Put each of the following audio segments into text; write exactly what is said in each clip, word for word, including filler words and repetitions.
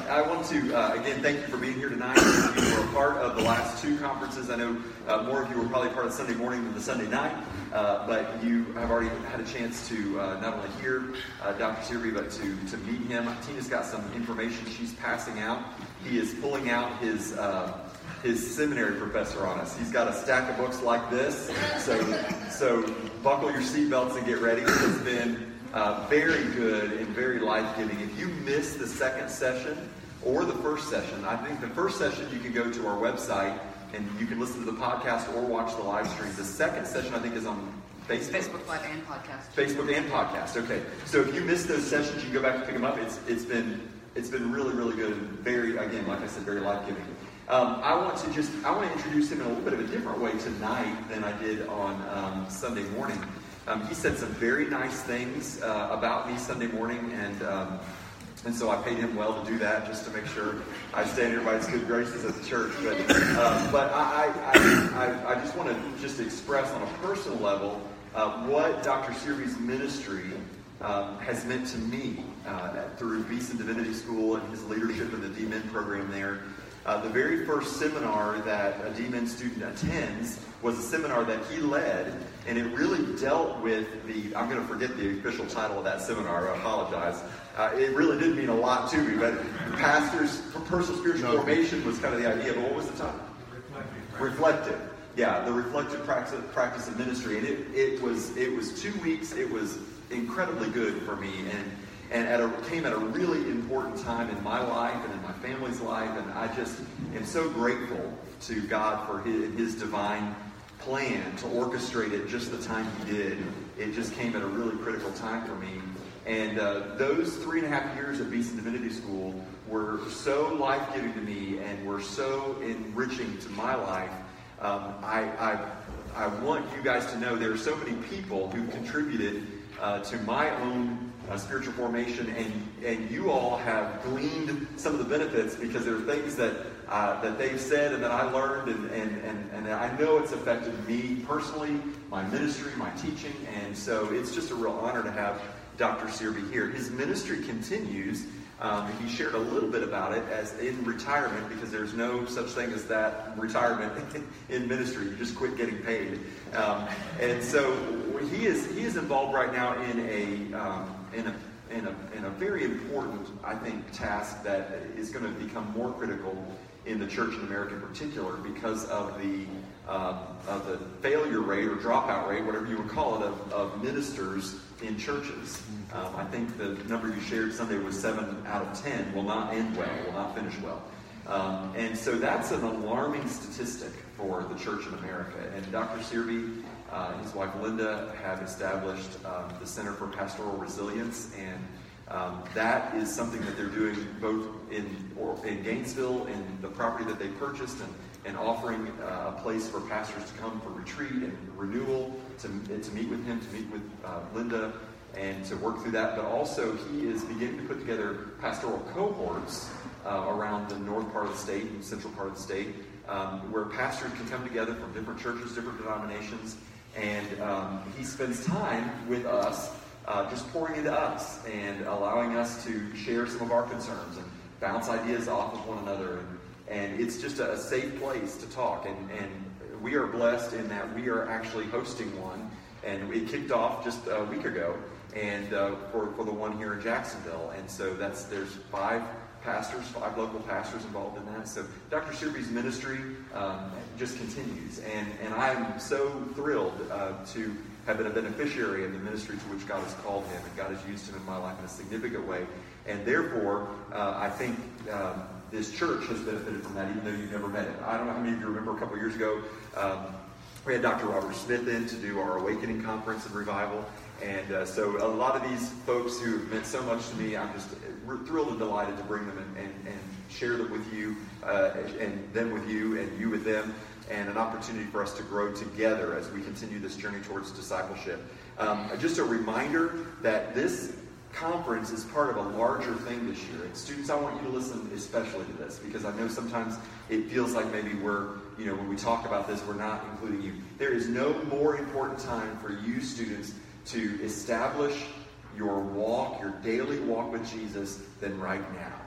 I want to, uh, again, thank you for being here tonight. You were a part of the last two conferences. I know uh, more of you were probably part of Sunday morning than the Sunday night, uh, but you have already had a chance to uh, not only hear uh, Doctor Searby, but to, to meet him. Tina's got some information she's passing out. He is pulling out his uh, his seminary professor on us. He's got a stack of books like this, so so buckle your seatbelts and get ready. It's been Uh, very good and very life-giving. If you missed the second session or the first session, I think the first session you can go to our website and you can listen to the podcast or watch the live stream. The second session I think is on Facebook. Facebook Live and podcast. Facebook and podcast. Okay. So if you missed those sessions, you can go back and pick them up. It's it's been it's been really really good and very, again, like I said, very life-giving. Um, I want to just I want to introduce him in a little bit of a different way tonight than I did on um, Sunday morning. Um, he said some very nice things uh, about me Sunday morning, and um, and so I paid him well to do that, just to make sure I stay in everybody's good graces at the church. But um, but I, I, I, I just want to just express on a personal level uh, what Doctor Searby's ministry um, has meant to me uh, through Beeson Divinity School and his leadership in the D Min program there. Uh, the very first seminar that a D Min student attends was a seminar that he led, and it really dealt with the, I'm going to forget the official title of that seminar, I apologize. Uh, it really did mean a lot to me, but pastors, personal spiritual no. formation was kind of the idea, but what was the title? Reflective. Reflective. Yeah, the reflective practice, practice of ministry, and it, it was it was two weeks, it was incredibly good for me, and And at a, came at a really important time in my life and in my family's life. And I just am so grateful to God for his, his divine plan to orchestrate it just the time he did. It just came at a really critical time for me. And uh, those three and a half years at Beeson Divinity School were so life-giving to me and were so enriching to my life. Um, I, I, I want you guys to know there are so many people who contributed uh, to my own Uh, spiritual formation, and and you all have gleaned some of the benefits because there are things that uh, that they've said and that I learned, and, and, and, and I know it's affected me personally, my ministry, my teaching, and so it's just a real honor to have Doctor Searby here. His ministry continues. Um, he shared a little bit about it as in retirement, because there's no such thing as that retirement in ministry. You just quit getting paid. Um, and so he is he is involved right now in a um, in a in a in a very important, I think, task that is going to become more critical in the church in America in particular, because of the um, of the failure rate or dropout rate, whatever you would call it, of, of ministers in churches. Um, I think the number you shared Sunday was seven out of ten will not end well, will not finish well. Um, and so that's an alarming statistic for the church in America. And Doctor Searby, uh, his wife Linda, have established um, the Center for Pastoral Resilience, and um, that is something that they're doing both in or in Gainesville, in the property that they purchased, and, and offering uh, a place for pastors to come for retreat and renewal, to, to meet with him, to meet with uh, Linda, and to work through that. But also he is beginning to put together pastoral cohorts uh, around the north part of the state and central part of the state, um, where pastors can come together from different churches, different denominations, and um, he spends time with us, uh, just pouring into us and allowing us to share some of our concerns and bounce ideas off of one another. And, and it's just a, a safe place to talk. And, and we are blessed in that we are actually hosting one, and it kicked off just a week ago, and uh, for for the one here in Jacksonville. And so that's there's five pastors, five local pastors involved in that. So Doctor Searby's ministry um, just continues, and and I'm so thrilled uh, to have been a beneficiary of the ministry to which God has called him, and God has used him in my life in a significant way. And therefore, uh, I think um, this church has benefited from that, even though you've never met him. I don't know how many of you remember a couple years ago, um, we had Doctor Robert Smith in to do our Awakening Conference and Revival. And uh, so a lot of these folks who have meant so much to me, I'm just thrilled and delighted to bring them and, and, and share them with you, uh, and them with you, and you with them, and an opportunity for us to grow together as we continue this journey towards discipleship. Um, just a reminder that this conference is part of a larger thing this year. And students, I want you to listen especially to this, because I know sometimes it feels like maybe we're, you know, when we talk about this, we're not including you. There is no more important time for you students to establish your walk, your daily walk with Jesus, than right now.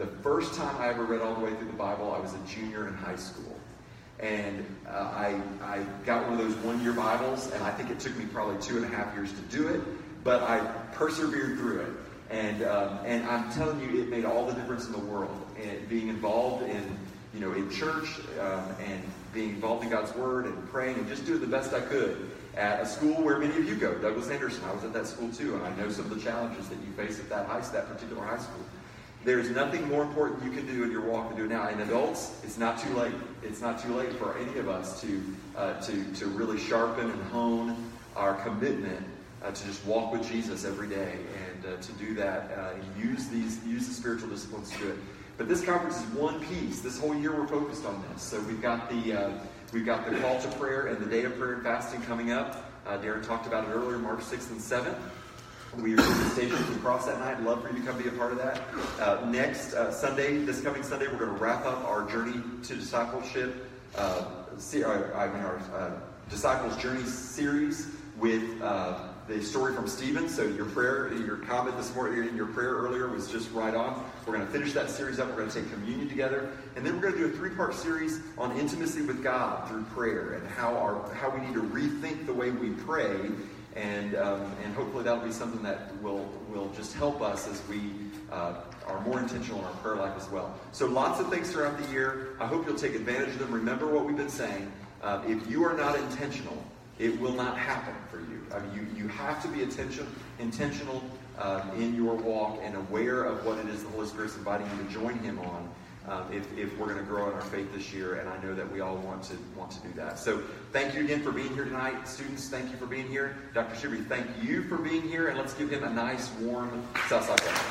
the first time I ever read all the way through the Bible, I was a junior in high school. And uh, I, I got one of those one-year Bibles, and I think it took me probably two and a half years to do it, but I persevered through it. And um, and I'm telling you, it made all the difference in the world. And being involved in, you know, in church um, and being involved in God's Word and praying and just doing the best I could at a school where many of you go, Douglas Anderson. I was at that school too, and I know some of the challenges that you face at that high, that particular high school. There's nothing more important you can do in your walk than do it now. And adults, it's not too late. It's not too late for any of us to uh, to to really sharpen and hone our commitment uh, to just walk with Jesus every day, and uh, to do that uh, and use these use the spiritual disciplines to do it. But this conference is one piece. This whole year we're focused on this. So we've got the uh, we've got the call to prayer and the day of prayer and fasting coming up. Uh, Darren talked about it earlier, March sixth and seventh. We are doing the Stations Across that night. I'd love for you to come be a part of that. Uh, next uh, Sunday, this coming Sunday, we're going to wrap up our Journey to Discipleship, uh, see, our, I mean our uh, Disciples Journey series with uh, the story from Stephen. So your prayer, your comment this morning, in your prayer earlier was just right on. We're going to finish that series up. We're going to take communion together, and then we're going to do a three-part series on intimacy with God through prayer and how our how we need to rethink the way we pray. And um, and hopefully that'll be something that will will just help us as we uh, are more intentional in our prayer life as well. So lots of things throughout the year. I hope you'll take advantage of them. Remember what we've been saying. Uh, if you are not intentional, it will not happen for you. I mean, you, you have to be attention, intentional um, in your walk and aware of what it is the Holy Spirit's inviting you to join Him on. Um, if, if we're going to grow in our faith this year, and I know that we all want to want to do that. So thank you again for being here tonight. Students, thank you for being here. Doctor Shibby, thank you for being here, and let's give him a nice, warm Southside welcome.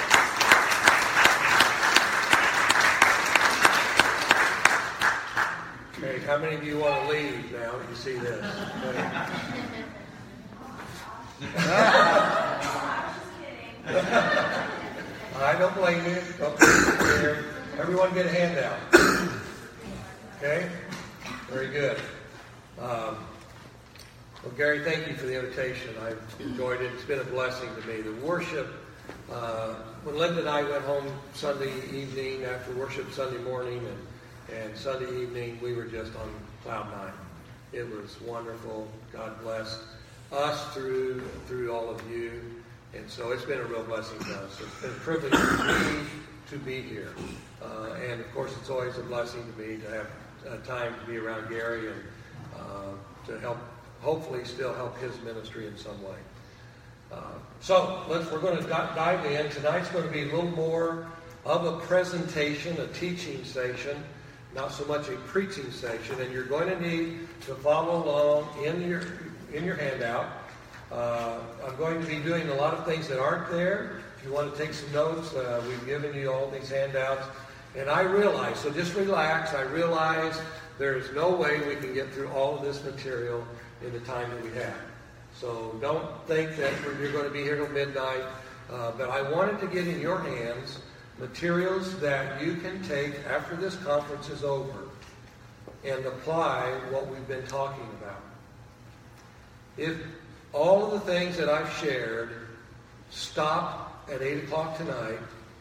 Okay, how many of you want to leave now that you see this? I don't blame you. Don't blame you. Everyone get a handout. Okay? Very good. Um, well, Gary, thank you for the invitation. I've enjoyed it. It's been a blessing to me. The worship, uh, when Linda and I went home Sunday evening after worship Sunday morning and, and Sunday evening, we were just on cloud nine. It was wonderful. God bless us through through all of you. And so it's been a real blessing to us. It's been a privilege for me to be here. Uh, and, of course, it's always a blessing to me to have uh, time to be around Gary and uh, to help, hopefully still help his ministry in some way. Uh, so let's, we're going to dive in. Tonight's going to be a little more of a presentation, a teaching session, not so much a preaching session. And you're going to need to follow along in your, in your handout. Uh, I'm going to be doing a lot of things that aren't there. If you want to take some notes, uh, we've given you all these handouts. And I realize, so just relax, I realize there's no way we can get through all of this material in the time that we have. So don't think that you're going to be here till midnight. Uh, but I wanted to get in your hands materials that you can take after this conference is over and apply what we've been talking about. If all of the things that I've shared stop at eight o'clock tonight,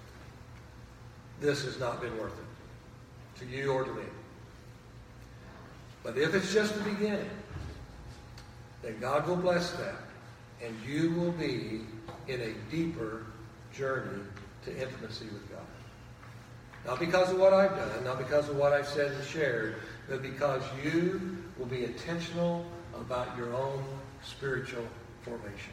this has not been worth it to you or to me. But if it's just the beginning, then God will bless that, and you will be in a deeper journey to intimacy with God. Not because of what I've done, not because of what I've said and shared, but because you will be intentional about your own spiritual formation.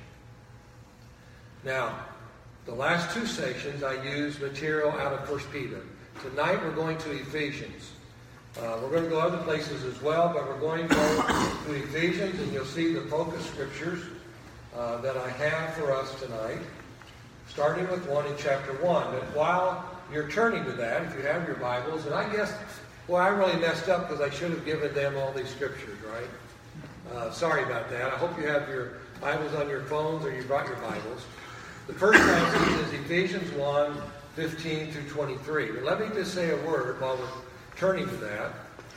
Now, the last two sessions I used material out of First Peter. Tonight we're going to Ephesians. Uh, we're going to go other places as well, but we're going to go to Ephesians, and you'll see the focus scriptures uh, that I have for us tonight, starting with one in chapter one. But while you're turning to that, if you have your Bibles, and I guess, well, I really messed up because I should have given them all these scriptures, right? Uh, sorry about that. I hope you have your Bibles on your phones or you brought your Bibles. The first passage is Ephesians one, fifteen through twenty-three. But let me just say a word while we're turning to that.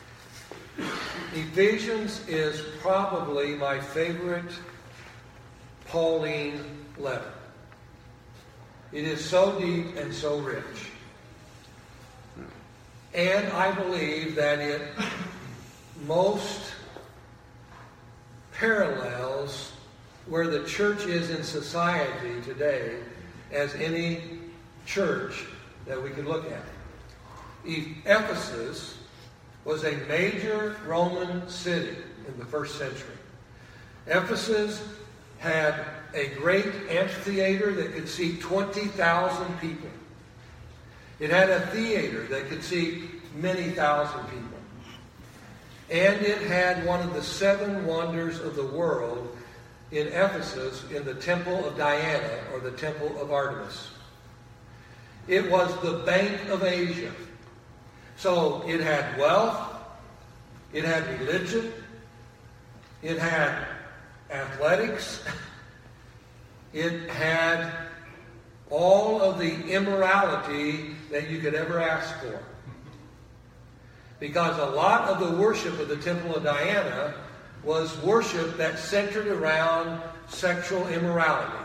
Ephesians is probably my favorite Pauline letter. It is so deep and so rich. And I believe that it most parallels where the church is in society today as any church that we could look at. Ephesus was a major Roman city in the first century. Ephesus had a great amphitheater that could seat twenty thousand people. It had a theater that could seat many thousand people. And it had one of the seven wonders of the world in Ephesus in the Temple of Diana, or the Temple of Artemis. It was the Bank of Asia. So it had wealth, it had religion, it had athletics, it had all of the immorality that you could ever ask for. Because a lot of the worship of the Temple of Diana was worship that centered around sexual immorality.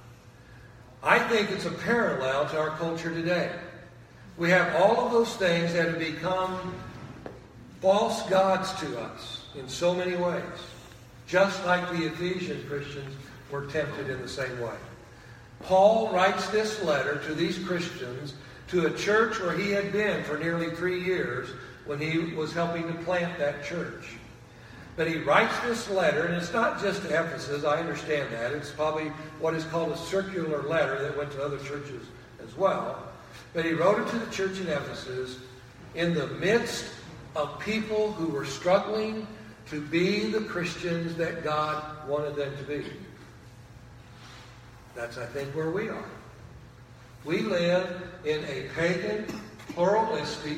I think it's a parallel to our culture today. We have all of those things that have become false gods to us in so many ways. Just like the Ephesian Christians were tempted in the same way. Paul writes this letter to these Christians to a church where he had been for nearly three years when he was helping to plant that church. But he writes this letter, and it's not just to Ephesus, I understand that. It's probably what is called a circular letter that went to other churches as well. But he wrote it to the church in Ephesus in the midst of people who were struggling to be the Christians that God wanted them to be. That's, I think, where we are. We live in a pagan, pluralistic,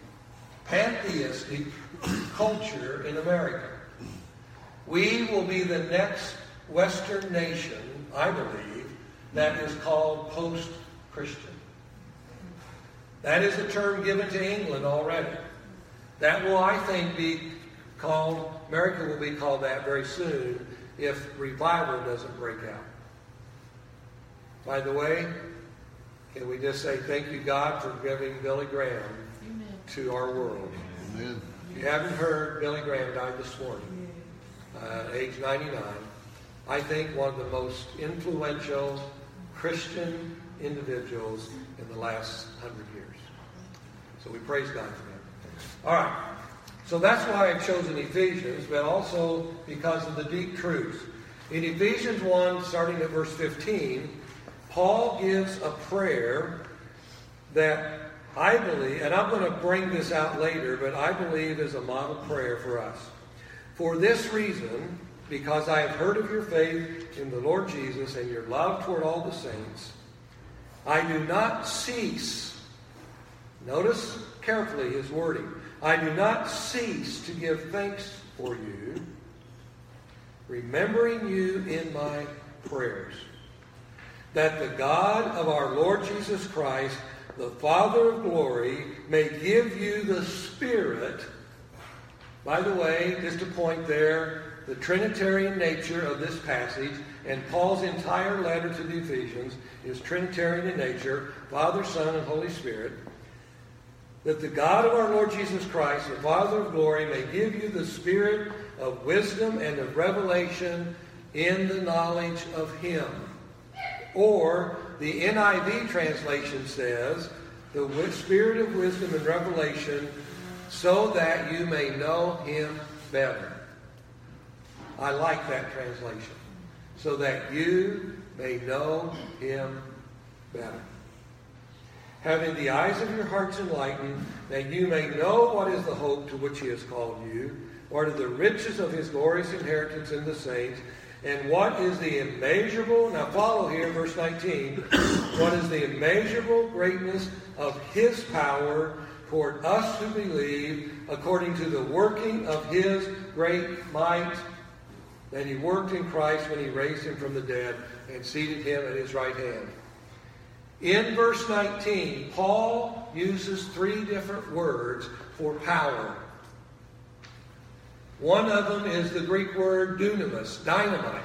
pantheistic culture in America. We will be the next Western nation, I believe, that is called post-Christian. That is a term given to England already. That will, I think, be called, America will be called that very soon if revival doesn't break out. By the way, can we just say thank you, God, for giving Billy Graham Amen. To our world. Amen. If you haven't heard, Billy Graham died this morning, uh, age ninety-nine. I think one of the most influential Christian individuals in the last hundred years. So we praise God for him. All right. So that's why I've chosen Ephesians, but also because of the deep truths. In Ephesians one, starting at verse fifteen, Paul gives a prayer that I believe, and I'm going to bring this out later, but I believe is a model prayer for us. For this reason, because I have heard of your faith in the Lord Jesus and your love toward all the saints, I do not cease. Notice carefully his wording. I do not cease to give thanks for you, remembering you in my prayers, that the God of our Lord Jesus Christ, the Father of glory, may give you the Spirit. By the way, just a point there, the Trinitarian nature of this passage, and Paul's entire letter to the Ephesians is Trinitarian in nature, Father, Son, and Holy Spirit. That the God of our Lord Jesus Christ, the Father of glory, may give you the spirit of wisdom and of revelation in the knowledge of Him. Or, the N I V translation says, the spirit of wisdom and revelation so that you may know Him better. I like that translation. So that you may know Him better. Having the eyes of your hearts enlightened, that you may know what is the hope to which He has called you, what are the riches of His glorious inheritance in the saints, and what is the immeasurable, now follow here, verse nineteen, what is the immeasurable greatness of His power toward us who believe, according to the working of His great might, that He worked in Christ when He raised Him from the dead and seated Him at His right hand. In verse nineteen, Paul uses three different words for power. One of them is the Greek word dunamis, dynamite.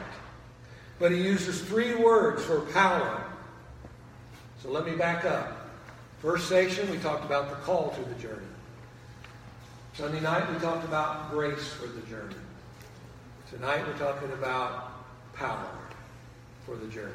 But he uses three words for power. So let me back up. First station, we talked about the call to the journey. Sunday night, we talked about grace for the journey. Tonight, we're talking about power for the journey.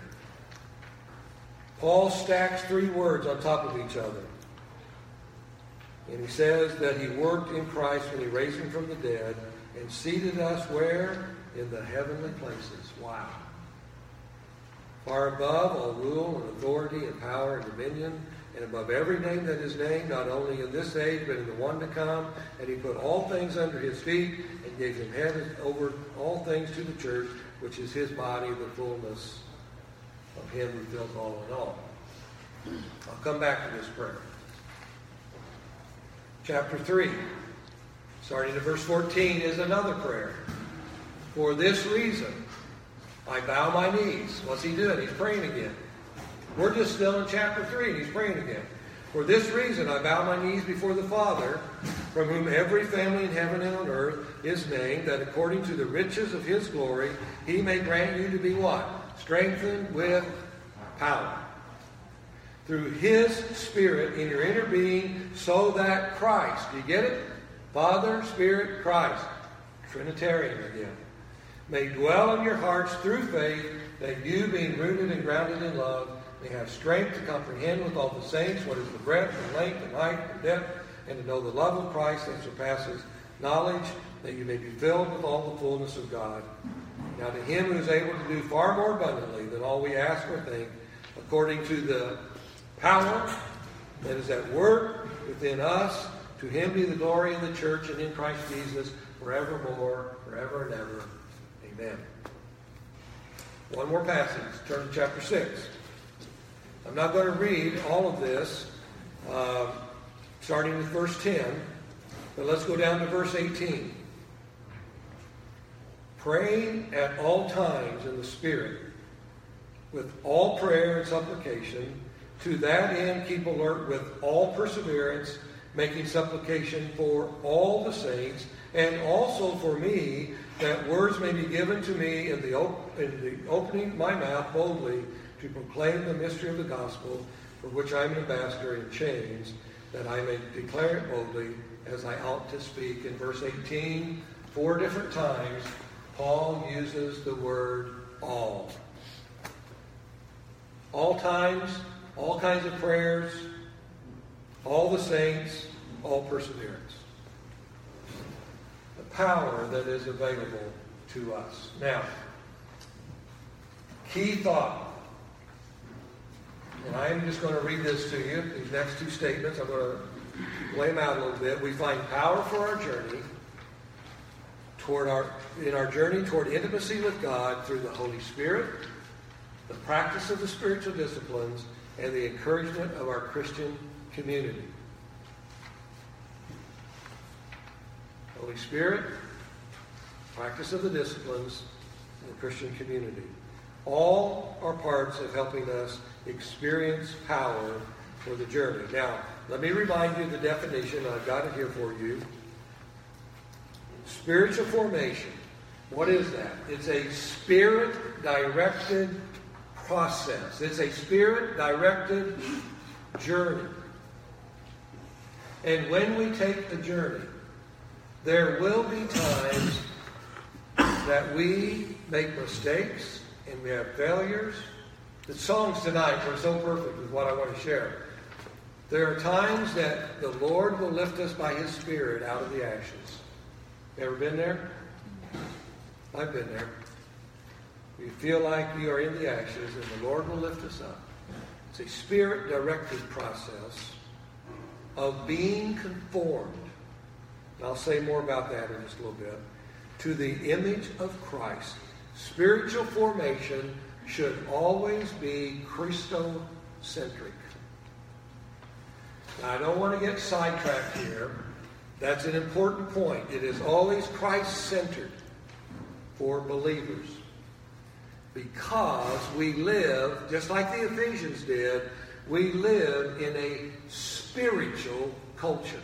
Paul stacks three words on top of each other. And he says that he worked in Christ when he raised him from the dead and seated us where? In the heavenly places. Wow. Far above all rule and authority and power and dominion, and above every name that is named, not only in this age, but in the one to come. And he put all things under his feet and gave him head over all things to the church, which is his body, the fullness of him who fills all in all. I'll come back to this prayer. Chapter three, starting at verse fourteen, is another prayer. For this reason, I bow my knees. What's he doing? He's praying again. We're just still in chapter three, and he's praying again. For this reason, I bow my knees before the Father, from whom every family in heaven and on earth is named, that according to the riches of his glory, he may grant you to be what? Strengthened with power. Through his Spirit in your inner being, so that Christ, do you get it? Father, Spirit, Christ. Trinitarian again. May dwell in your hearts through faith, that you, being rooted and grounded in love, may have strength to comprehend with all the saints what is the breadth and length and height and depth, and to know the love of Christ that surpasses knowledge, that you may be filled with all the fullness of God. Now to him who is able to do far more abundantly than all we ask or think, according to the power that is at work within us, to him be the glory in the church and in Christ Jesus forevermore, forever and ever. Amen. One more passage. Turn to chapter six. I'm not going to read all of this, uh, starting with verse ten, but let's go down to verse eighteen. Praying at all times in the Spirit, with all prayer and supplication. To that end, keep alert with all perseverance, making supplication for all the saints, and also for me, that words may be given to me in the, op- in the opening my mouth boldly to proclaim the mystery of the gospel, for which I am an ambassador in chains, that I may declare it boldly as I ought to speak. In verse eighteen, four different times, Paul uses the word all. All times, all kinds of prayers, all the saints, all perseverance. The power that is available to us. Now, key thought. And I am just going to read this to you. These next two statements, I'm going to lay them out a little bit. We find power for our journey toward our in our journey toward intimacy with God through the Holy Spirit, the practice of the spiritual disciplines, and the encouragement of our Christian community. Holy Spirit, practice of the disciplines, and the Christian community. All are parts of helping us experience power for the journey. Now, let me remind you of the definition. I've got it here for you. Spiritual formation. What is that? It's a spirit-directed process. It's a spirit-directed journey. And when we take the journey, there will be times that we make mistakes and we have failures. The songs tonight were so perfect with what I want to share. There are times that the Lord will lift us by His Spirit out of the ashes. You ever been there? I've been there. We feel like we are in the ashes and the Lord will lift us up. It's a spirit-directed process of being conformed. And I'll say more about that in just a little bit. To the image of Christ. Spiritual formation should always be Christocentric. Now, I don't want to get sidetracked here. That's an important point. It is always Christ-centered for believers. Because we live, just like the Ephesians did, we live in a spiritual culture.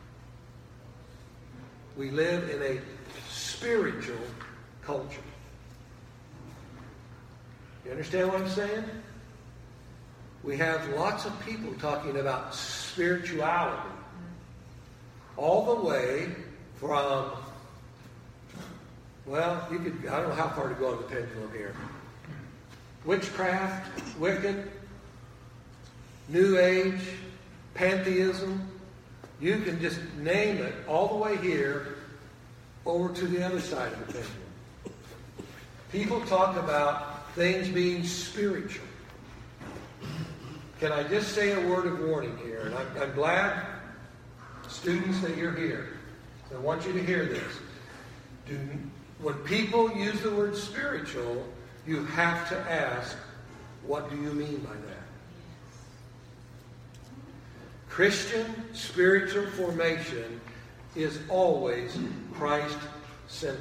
We live in a spiritual culture. You understand what I'm saying? we have lots of people talking about spirituality. All the way from, well, you could, I don't know how far to go on the pendulum here. Witchcraft, Wiccan, New Age, pantheism. You can just name it all the way here over to the other side of the pendulum. People talk about things being spiritual. Can I just say a word of warning here? And I'm, I'm glad, students, that you're here. I want you to hear this. Do, when people use the word spiritual, you have to ask, what do you mean by that? Christian spiritual formation is always Christ-centered.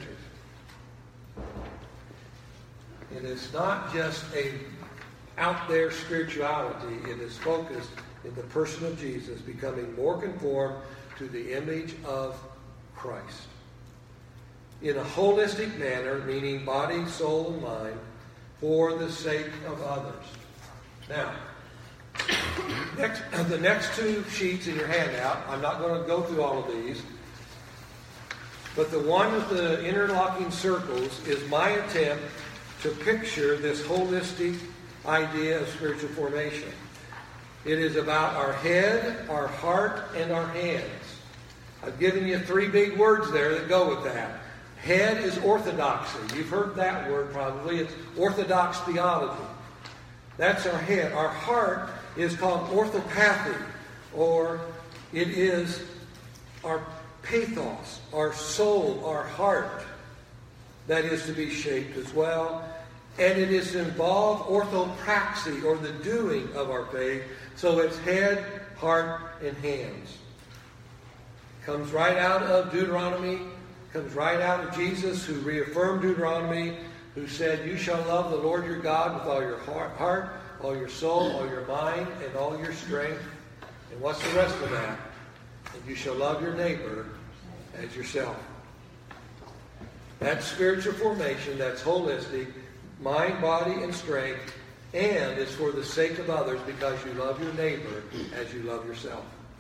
It is not just a out there spirituality. It is focused in the person of Jesus, becoming more conformed to the image of Christ. In a holistic manner, meaning body, soul, and mind, for the sake of others. Now, next, the next two sheets in your handout, I'm not going to go through all of these, but the one with the interlocking circles is my attempt to picture this holistic idea of spiritual formation. It is about our head, our heart, and our hands. I've given you three big words there that go with that. Head is orthodoxy. You've heard that word probably. It's orthodox theology. That's our head. Our heart is called orthopathy, or it is our pathos, our soul, our heart, that is to be shaped as well. And it is involved orthopraxy, or the doing of our faith. So it's head, heart, and hands. Comes right out of Deuteronomy. Comes right out of Jesus, who reaffirmed Deuteronomy, who said, you shall love the Lord your God with all your heart, all your soul, all your mind, and all your strength. And what's the rest of that? And you shall love your neighbor as yourself. That's spiritual formation. That's holistic. Mind, body, and strength. And it's for the sake of others, because you love your neighbor as you love yourself.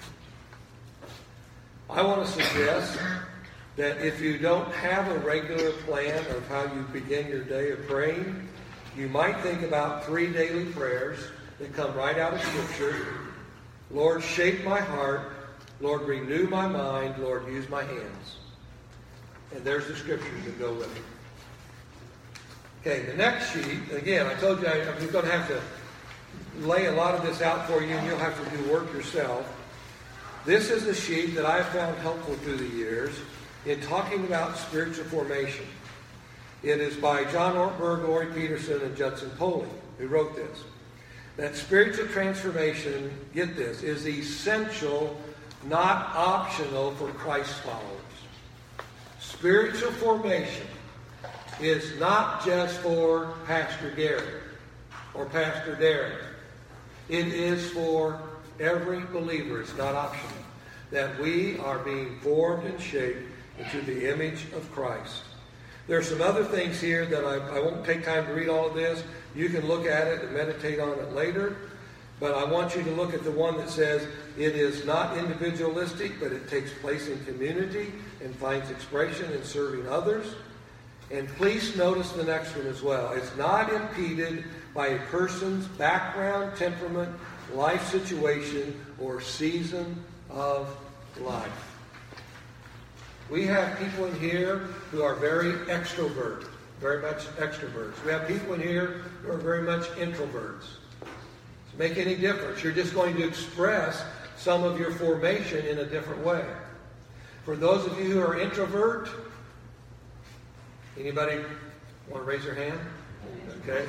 I want to suggest that if you don't have a regular plan of how you begin your day of praying, you might think about three daily prayers that come right out of Scripture. Lord, shape my heart. Lord, renew my mind. Lord, use my hands. And there's the Scriptures that go with it. Okay, the next sheet, again, I told you I, I'm going to have to lay a lot of this out for you, and you'll have to do work yourself. This is a sheet that I've found helpful through the years in talking about spiritual formation. It is by John Ortberg, Laurie Peterson, and Judson Poley, who wrote this. That spiritual transformation, get this, is essential, not optional for Christ followers. Spiritual formation is not just for Pastor Gary or Pastor Darren. It is for every believer. It's not optional. That we are being formed and shaped into the image of Christ. There are some other things here that I, I won't take time to read all of this. You can look at it and meditate on it later. But I want you to look at the one that says it is not individualistic, but it takes place in community and finds expression in serving others. And please notice the next one as well. It's not impeded by a person's background, temperament, life situation, or season of life. We have people in here who are very extrovert, very much extroverts. We have people in here who are very much introverts. Doesn't make any difference. You're just going to express some of your formation in a different way. For those of you who are introvert, anybody want to raise their hand? Okay.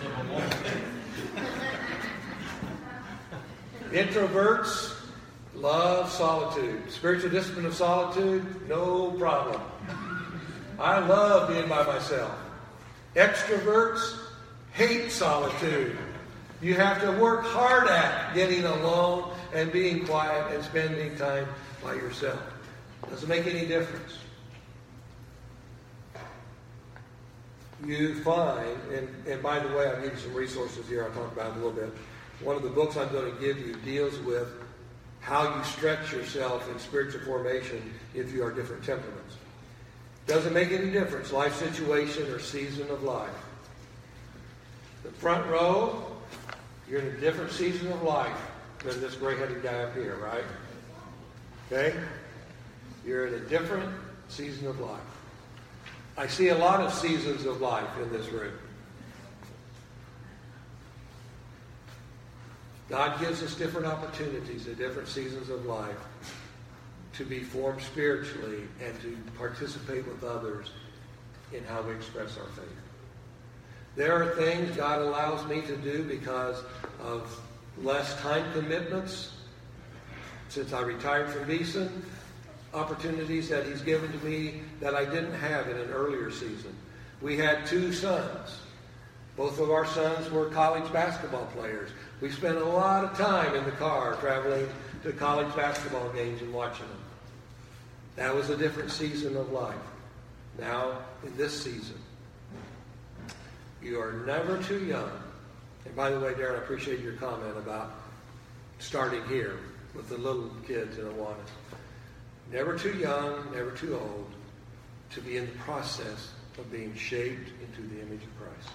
Introverts love solitude. Spiritual discipline of solitude, no problem. I love being by myself. Extroverts hate solitude. You have to work hard at getting alone and being quiet and spending time by yourself. Doesn't make any difference. You find, and, and by the way, I'll give you some resources here. I'll talk about it in a little bit. one of the books I'm going to give you deals with how you stretch yourself in spiritual formation if you are different temperaments. Doesn't make any difference, life situation or season of life. The front row, you're in a different season of life than this gray-headed guy up here, right? Okay? You're in a different season of life. I see a lot of seasons of life in this room. God gives us different opportunities at different seasons of life to be formed spiritually and to participate with others in how we express our faith. There are things God allows me to do because of less time commitments. Since I retired from Beeson, opportunities that he's given to me that I didn't have in an earlier season. We had two sons. Both of our sons were college basketball players. We spent a lot of time in the car traveling to college basketball games and watching them. That was a different season of life. Now, in this season, you are never too young. And by the way, Darren, I appreciate your comment about starting here with the little kids in Awana. Never too young, never too old to be in the process of being shaped into the image of Christ.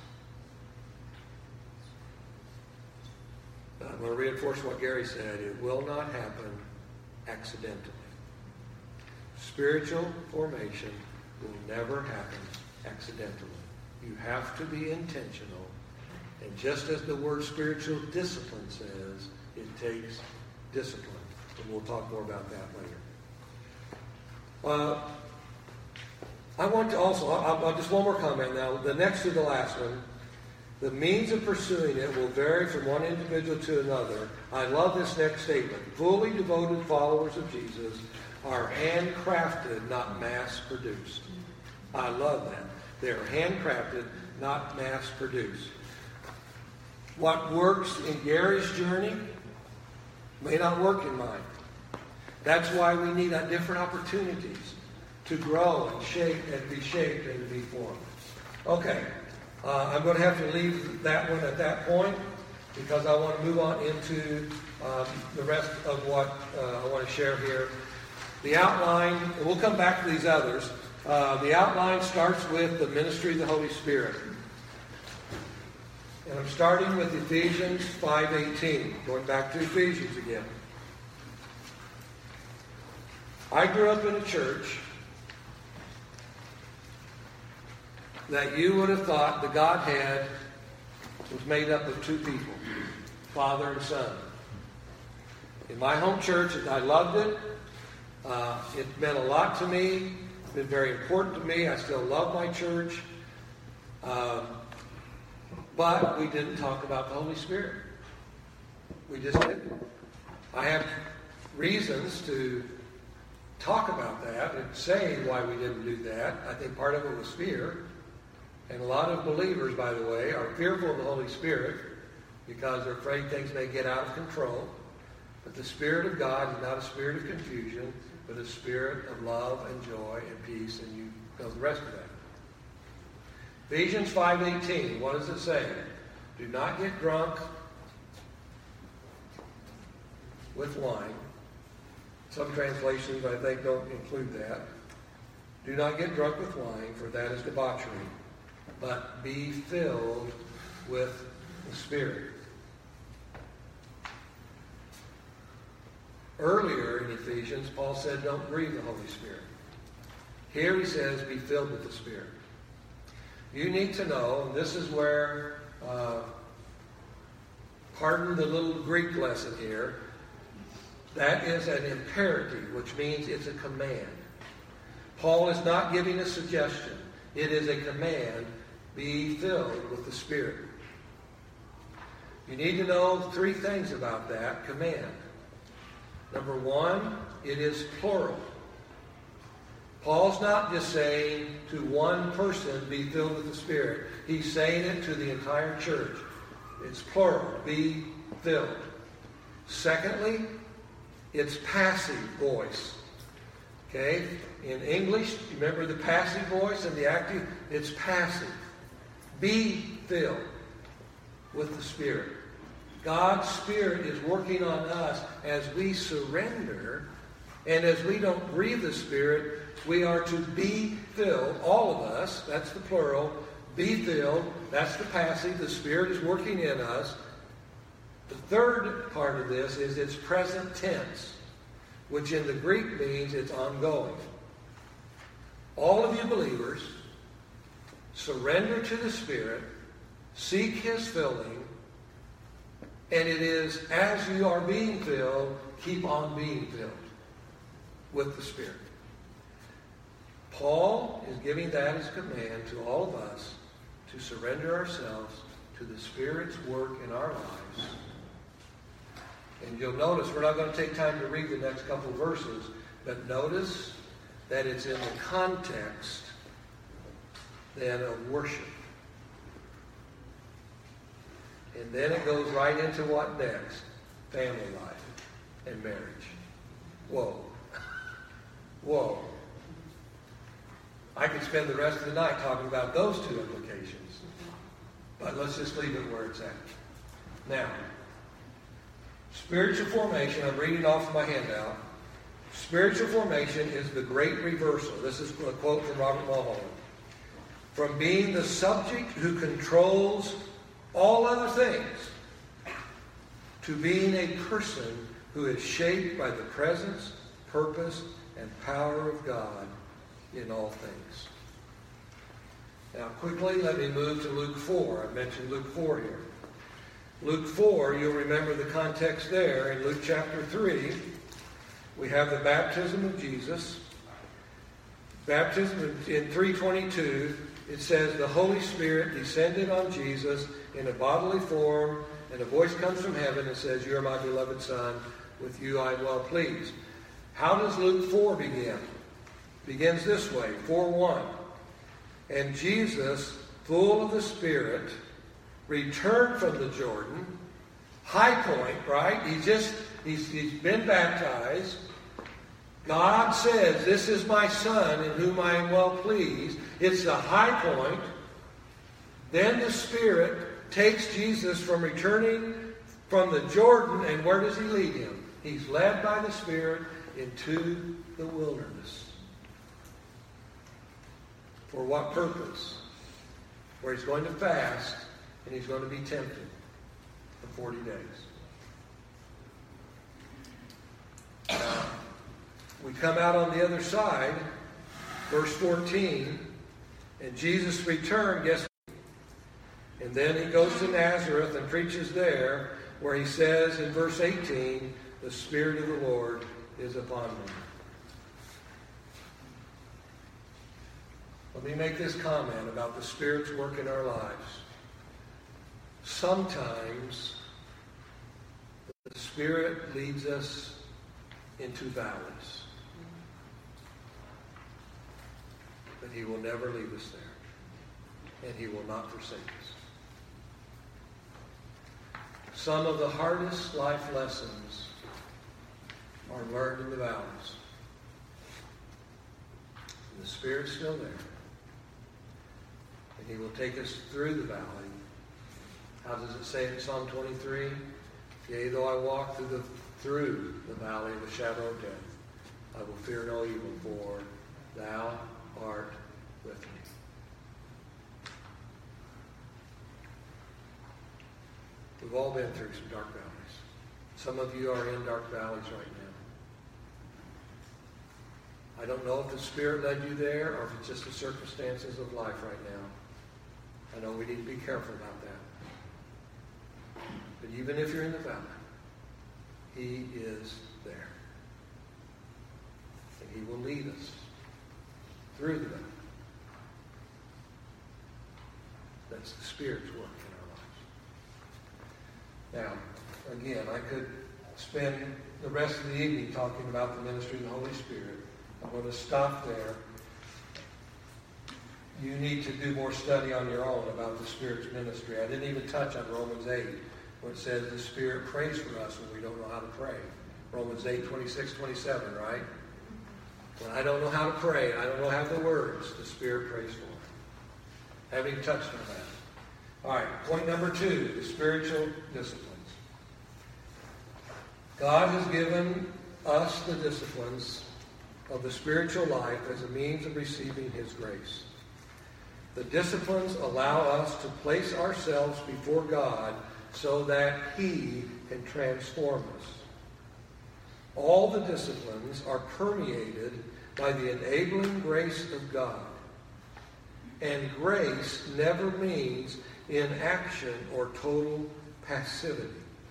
I'm going to reinforce what Gary said. It will not happen accidentally. Spiritual formation will never happen accidentally. You have to be intentional. And just as the word spiritual discipline says, it takes discipline. And we'll talk more about that later. Uh, I want to also, I'll, I'll just one more comment now. The next to the last one. The means of pursuing it will vary from one individual to another. I love this next statement. Fully devoted followers of Jesus are handcrafted, not mass-produced. I love that. They are handcrafted, not mass-produced. What works in Gary's journey may not work in mine. That's why we need different opportunities to grow and shape and be shaped and to be formed. Okay. Uh, I'm going to have to leave that one at that point because I want to move on into um, the rest of what uh, I want to share here. The outline, and we'll come back to these others. Uh, the outline starts with the ministry of the Holy Spirit. And I'm starting with Ephesians five eighteen, going back to Ephesians again. I grew up in a church that you would have thought the Godhead was made up of two people, Father and Son. In my home church, I loved it. Uh, it meant a lot to me. It's been very important to me. I still love my church. Um, but we didn't talk about the Holy Spirit. We just didn't. I have reasons to talk about that and say why we didn't do that. I think part of it was fear. And a lot of believers, by the way, are fearful of the Holy Spirit because they're afraid things may get out of control. But the Spirit of God is not a spirit of confusion, but a spirit of love and joy and peace, and you know the rest of that. Ephesians five eighteen, what does it say? Do not get drunk with wine. Some translations, I think, don't include that. Do not get drunk with wine, for that is debauchery. But be filled with the Spirit. Earlier in Ephesians, Paul said, don't grieve the Holy Spirit. Here he says, be filled with the Spirit. You need to know, and this is where, uh, pardon the little Greek lesson here, that is an imperative, which means it's a command. Paul is not giving a suggestion. It is a command. Be filled with the Spirit. You need to know three things about that command. Number one, it is plural. Paul's not just saying to one person, be filled with the Spirit. He's saying it to the entire church. It's plural. Be filled. Secondly, it's passive voice. Okay? In English, remember the passive voice and the active? It's passive. Be filled with the Spirit. God's Spirit is working on us as we surrender, and as we don't grieve the Spirit, we are to be filled, all of us, that's the plural, be filled, that's the passive, the Spirit is working in us. The third part of this is it's present tense, which in the Greek means it's ongoing. All of you believers, surrender to the Spirit, seek His filling, and it is as you are being filled, keep on being filled with the Spirit. Paul is giving that as command to all of us to surrender ourselves to the Spirit's work in our lives. And you'll notice we're not going to take time to read the next couple verses, but notice that it's in the context then of worship. And then it goes right into what next? Family life and marriage. Whoa. Whoa. I could spend the rest of the night talking about those two implications. But let's just leave it where it's at. Now, spiritual formation, I'm reading off my handout. Spiritual formation is the great reversal. This is a quote from Robert Mulholland. From being the subject who controls all other things to being a person who is shaped by the presence, purpose, and power of God in all things. Now, quickly, let me move to Luke four. I mentioned Luke four here. Luke four, you'll remember the context there. In Luke chapter three, we have the baptism of Jesus. Baptism in three twenty-two, it says, the Holy Spirit descended on Jesus in a bodily form, and a voice comes from heaven and says, you are my beloved Son, with you I am well pleased. How does Luke four begin? It begins this way, four one. And Jesus, full of the Spirit, returned from the Jordan. High point, right? He just, he's, he's been baptized. God says, this is my Son in whom I am well pleased. It's the high point. Then the Spirit takes Jesus from returning from the Jordan, and where does He lead Him? He's led by the Spirit into the wilderness. For what purpose? Where He's going to fast, and He's going to be tempted for forty days. Now, we come out on the other side, verse fourteen, and Jesus returned, guess what? And then He goes to Nazareth and preaches there, where He says in verse eighteen, the Spirit of the Lord is upon me. Let me make this comment about the Spirit's work in our lives. Sometimes the Spirit leads us into valleys. But He will never leave us there. And He will not forsake us. Some of the hardest life lessons are learned in the valleys. And the Spirit's still there. And He will take us through the valley. How does it say in Psalm twenty-three? Yea, though I walk through the through the valley of the shadow of death, I will fear no evil, for Thou art with me. We've all been through some dark valleys. Some of you are in dark valleys right now. I don't know if the Spirit led you there or if it's just the circumstances of life right now. I know we need to be careful about that. But even if you're in the valley, He is there. And He will lead us through the valley. That's the Spirit's work in our lives. Now, again, I could spend the rest of the evening talking about the ministry of the Holy Spirit. I'm going to stop there. You need to do more study on your own about the Spirit's ministry. I didn't even touch on Romans eight, where it says the Spirit prays for us when we don't know how to pray. Romans eight, twenty-six, twenty-seven, right? When I don't know how to pray, I don't know how the words, the Spirit prays for me. Haven't even touched on that. All right, point number two, the spiritual disciplines. God has given us the disciplines of the spiritual life as a means of receiving His grace. The disciplines allow us to place ourselves before God so that He can transform us. All the disciplines are permeated by the enabling grace of God. And grace never means inaction or total passivity.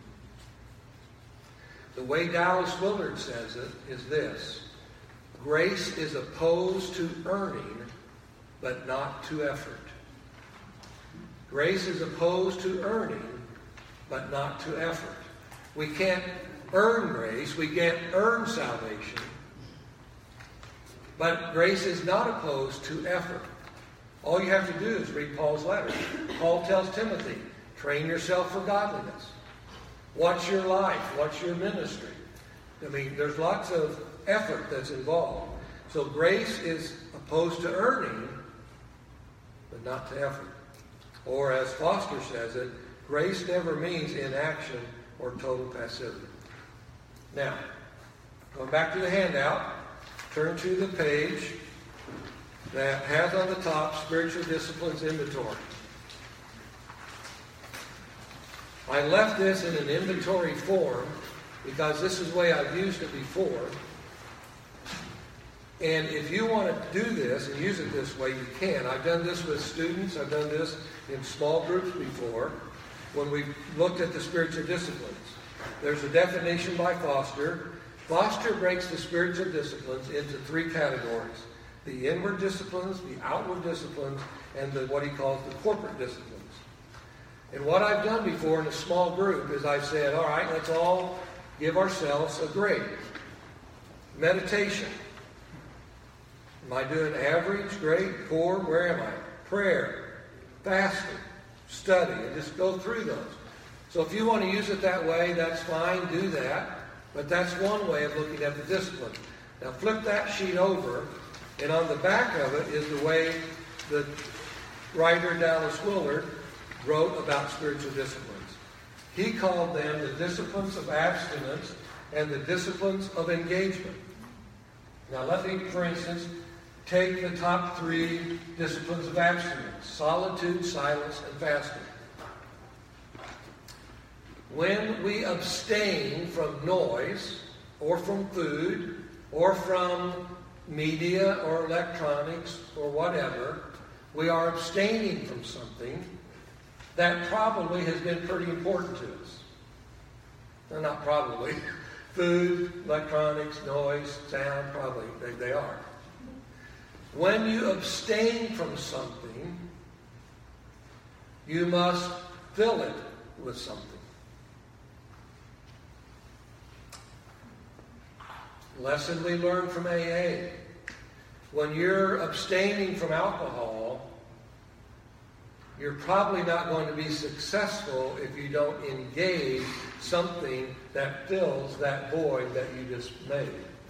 The way Dallas Willard says it is this: grace is opposed to earning, but not to effort. Grace is opposed to earning, but not to effort. We can't earn grace. We can't earn salvation. But grace is not opposed to effort. All you have to do is read Paul's letter. Paul tells Timothy, train yourself for godliness. Watch your life. Watch your ministry. I mean, there's lots of effort that's involved. So grace is opposed to earning, but not to effort. Or as Foster says it, grace never means inaction or total passivity. Now, going back to the handout, turn to the page that has on the top Spiritual Disciplines Inventory. I left this in an inventory form because this is the way I've used it before. And if you want to do this and use it this way, you can. I've done this with students. I've done this in small groups before when we've looked at the spiritual disciplines. There's a definition by Foster. Foster breaks the spiritual disciplines into three categories: the inward disciplines, the outward disciplines, and the, what he calls the corporate disciplines. And what I've done before in a small group is I've said, all right, let's all give ourselves a grade. Meditation. Am I doing average, great, poor? Where am I? Prayer, fasting, study, and just go through those. So if you want to use it that way, that's fine, do that. But that's one way of looking at the discipline. Now flip that sheet over, and on the back of it is the way the writer Dallas Willard wrote about spiritual disciplines. He called them the disciplines of abstinence and the disciplines of engagement. Now let me, for instance, take the top three disciplines of abstinence: solitude, silence, and fasting. When we abstain from noise, or from food, or from media, or electronics, or whatever, we are abstaining from something that probably has been pretty important to us. Well, not probably. Food, electronics, noise, sound, probably they, they are. When you abstain from something, you must fill it with something. Lesson we learned from A A. When you're abstaining from alcohol, you're probably not going to be successful if you don't engage something that fills that void that you just made.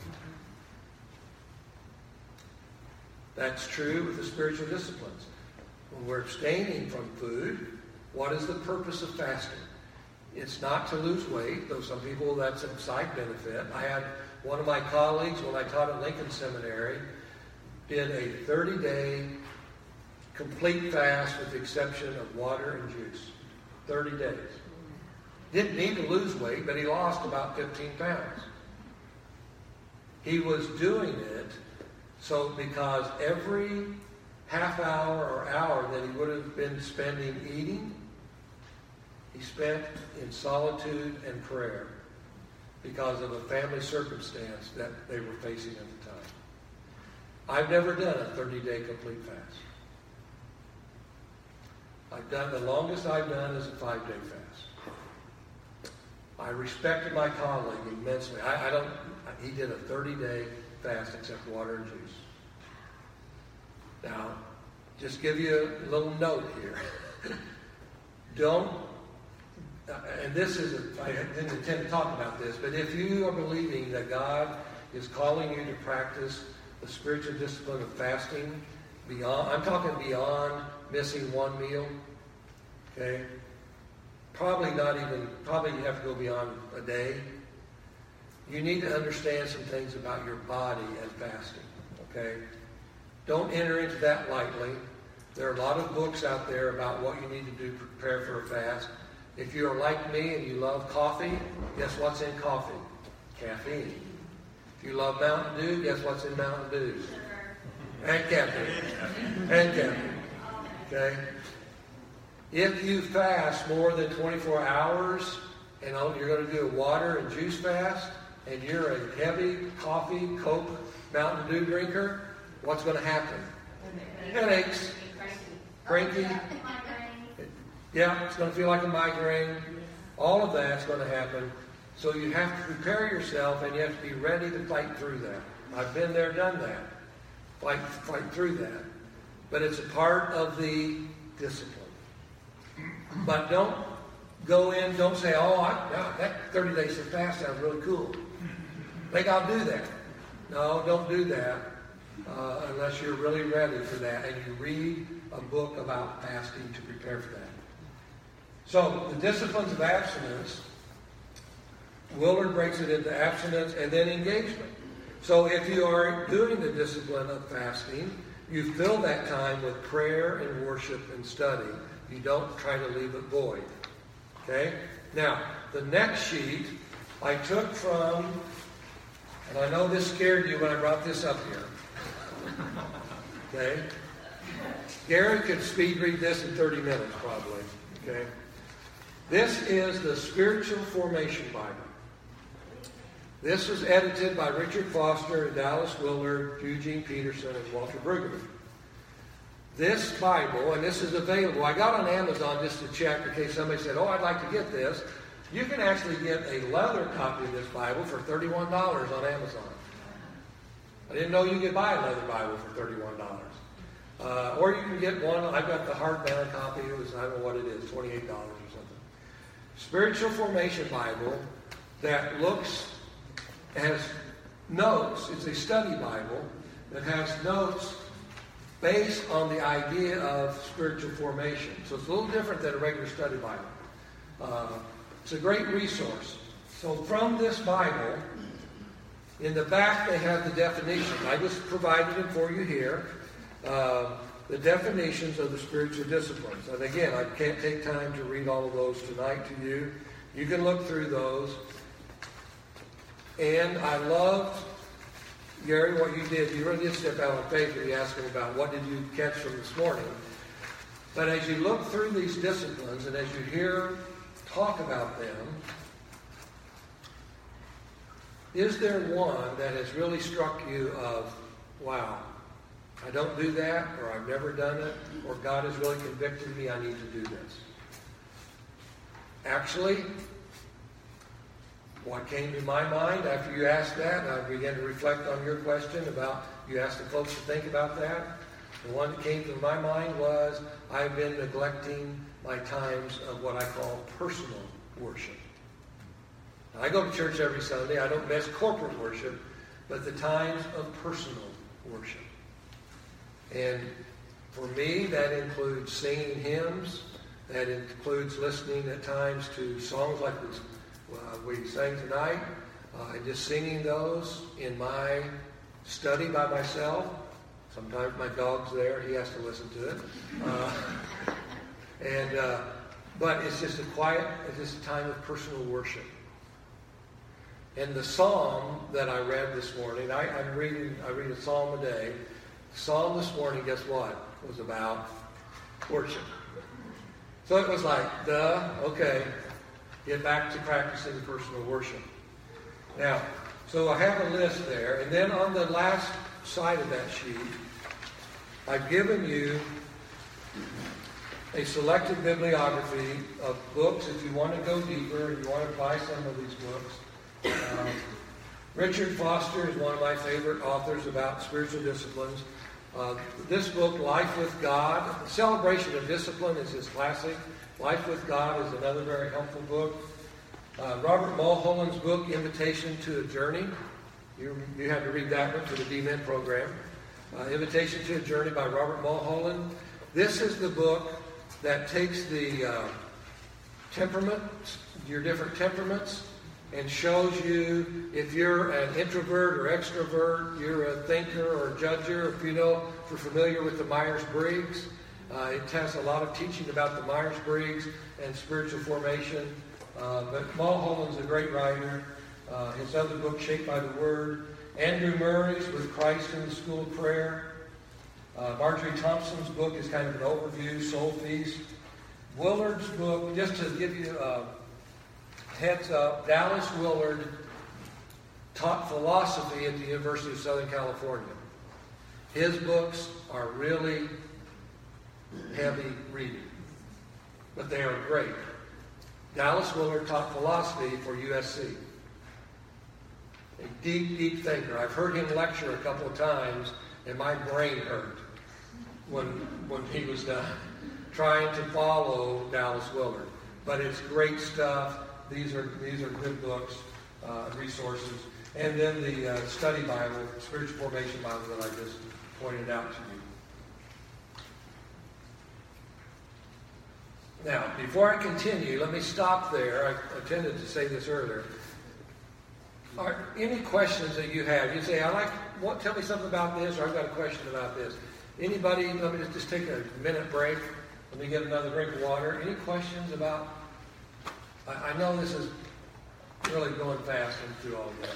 That's true with the spiritual disciplines. When we're abstaining from food, what is the purpose of fasting? It's not to lose weight, though some people that's a side benefit. I had one of my colleagues, when I taught at Lincoln Seminary, did a thirty-day complete fast with the exception of water and juice. thirty days. Didn't need to lose weight, but he lost about fifteen pounds. He was doing it so because every half hour or hour that he would have been spending eating, he spent in solitude and prayer because of a family circumstance that they were facing at the time. I've never done a thirty-day complete fast. I've done, the longest I've done is a five-day fast. I respected my colleague immensely. I, I don't, he did a thirty-day fast except water and juice. Now, just give you a little note here. Don't, uh, and this is, a, I didn't intend to talk about this, but if you are believing that God is calling you to practice the spiritual discipline of fasting beyond, I'm talking beyond missing one meal, okay? Probably not even, probably you have to go beyond a day. you need to understand some things about your body and fasting, okay? Don't enter into that lightly. There are a lot of books out there about what you need to do to prepare for a fast. If you're like me and you love coffee, guess what's in coffee? Caffeine. If you love Mountain Dew, guess what's in Mountain Dew? And caffeine. And caffeine. Okay? If you fast more than twenty-four hours, and you're going to do a water and juice fast, and you're a heavy coffee, Coke, Mountain Dew drinker, what's going to happen? Headaches. Cranky. Yeah, it's going to feel like a migraine. All of that's going to happen. So you have to prepare yourself, and you have to be ready to fight through that. I've been there, done that. Fight, fight through that. But it's a part of the discipline. But don't go in, don't say, oh, I, no, that thirty days of fast sounds really cool. I think I'll do that. No, don't do that uh, unless you're really ready for that and you read a book about fasting to prepare for that. So, the disciplines of abstinence, Willard breaks it into abstinence and then engagement. So, if you are doing the discipline of fasting, you fill that time with prayer and worship and study. You don't try to leave it void. Okay? Now, the next sheet I took from, and I know this scared you when I brought this up here. Okay? Gary could speed read this in thirty minutes probably. Okay? This is the Spiritual Formation Bible. This was edited by Richard Foster and Dallas Willard, Eugene Peterson, and Walter Brueggemann. This Bible, and this is available, I got on Amazon just to check in case somebody said, oh, I'd like to get this. You can actually get a leather copy of this Bible for thirty-one dollars on Amazon. I didn't know you could buy a leather Bible for thirty-one dollars. Uh, or you can get one, I've got the hardbound copy, it was, I don't know what it is, twenty-eight dollars or something. Spiritual Formation Bible that looks, has notes, it's a study Bible that has notes based on the idea of spiritual formation. So it's a little different than a regular study Bible. Uh, it's a great resource. So from this Bible, in the back they have the definitions. I just provided them for you here. Uh, the definitions of the spiritual disciplines. And again, I can't take time to read all of those tonight to you. You can look through those. And I loved, Gary, what you did. You really did step out on faith when you asked him about what did you catch from this morning. But as you look through these disciplines and as you hear talk about them, is there one that has really struck you of, wow, I don't do that, or I've never done it, or God has really convicted me, I need to do this? Actually, what came to my mind after you asked that, and I began to reflect on your question about, you asked the folks to think about that, the one that came to my mind was, I've been neglecting my times of what I call personal worship. Now, I go to church every Sunday. I don't miss corporate worship, but the times of personal worship. And for me, that includes singing hymns. That includes listening at times to songs like we, uh, we sang tonight, uh, and just singing those in my study by myself. Sometimes my dog's there. He has to listen to it. Uh, and uh, but it's just a quiet, it's just a time of personal worship. And the psalm that I read this morning, I, I'm reading, I read a psalm a day. The psalm this morning, guess what? Was about worship. So it was like, duh, okay, get back to practicing personal worship. Now, so I have a list there, and then on the last side of that sheet, I've given you a selected bibliography of books if you want to go deeper and you want to buy some of these books. Um, Richard Foster is one of my favorite authors about spiritual disciplines. Uh, this book, Life with God, Celebration of Discipline, is his classic. Life with God is another very helpful book. Uh, Robert Mulholland's book, Invitation to a Journey. You, you had to read that one for the D-Min program. Uh, Invitation to a Journey by Robert Mulholland. This is the book that takes the uh, temperament, your different temperaments, and shows you if you're an introvert or extrovert, you're a thinker or a judger. If you know, if you're familiar with the Myers-Briggs, uh, it has a lot of teaching about the Myers-Briggs and spiritual formation. Uh, but Mulholland's a great writer. Uh, his other book, Shaped by the Word. Andrew Murray's With Christ in the School of Prayer. Uh, Marjorie Thompson's book is kind of an overview, Soul Feast. Willard's book, just to give you a heads up, Dallas Willard taught philosophy at the University of Southern California. His books are really heavy reading, but they are great. Dallas Willard taught philosophy for U S C. A deep, deep thinker. I've heard him lecture a couple of times, and my brain hurt when when he was done trying to follow Dallas Willard. But it's great stuff. These are these are good books, uh, resources. And then the uh, study Bible, Spiritual Formation Bible that I just pointed out to you. Now, before I continue, let me stop there. I intended to say this earlier. Are any questions that you have? You say, I like, what, tell me something about this, or I've got a question about this. Anybody, let me just, just take a minute break. Let me get another drink of water. Any questions about, I, I know this is really going fast and through all this.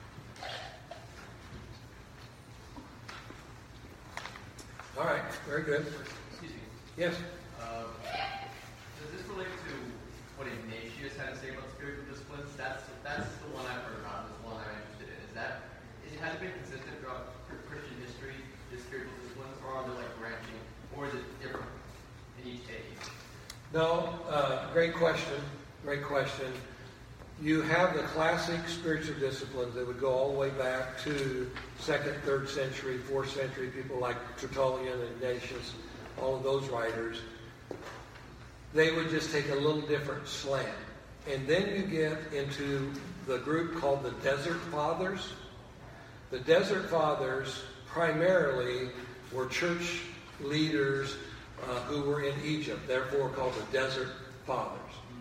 But. All right, very good. Excuse me. Yes? Uh, does this relate to what Ignatius had to say about spiritual disciplines? That's that's the one I've heard about. This one I'm interested in. Is that is it has it been consistent throughout Christian history, the spiritual disciplines, or are they like branching, or is it different in each age? No, uh, great question. Great question. You have the classic spiritual disciplines that would go all the way back to second, third century, fourth century, people like Tertullian and Ignatius, all of those writers. They would just take a little different slant. And then you get into the group called the Desert Fathers. The Desert Fathers primarily were church leaders uh, who were in Egypt, therefore called the Desert Fathers.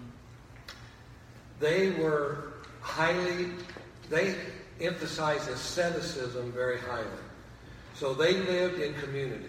They were highly, they emphasized asceticism very highly. So they lived in community.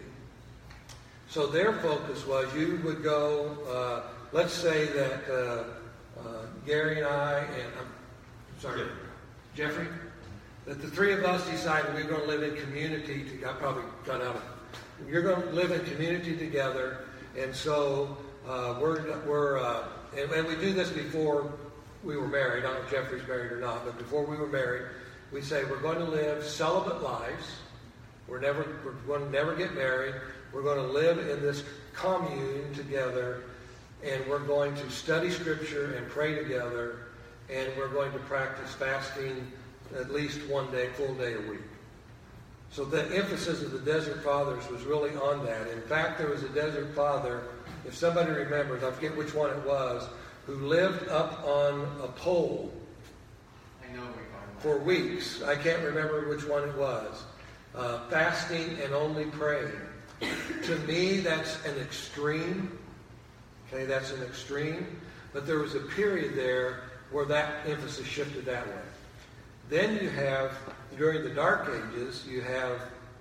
So their focus was you would go, uh, let's say that uh, uh, Gary and I, and I'm sorry, Jeffrey, that the three of us decided we were going to live in community. To, I probably got out of it. You're going to live in community together. And so uh, we're, we're uh, and, and we do this before we were married. I don't know if Jeffrey's married or not, but before we were married, we say we're going to live celibate lives. We're never, we're going to never get married. We're going to live in this commune together, and we're going to study Scripture and pray together, and we're going to practice fasting at least one day, full day a week. So the emphasis of the Desert Fathers was really on that. In fact, there was a Desert Father, if somebody remembers, I forget which one it was, who lived up on a pole I know for weeks. I can't remember which one it was. Uh, fasting and only praying. To me, that's an extreme. Okay, that's an extreme. But there was a period there where that emphasis shifted that way. Then you have, during the Dark Ages, you have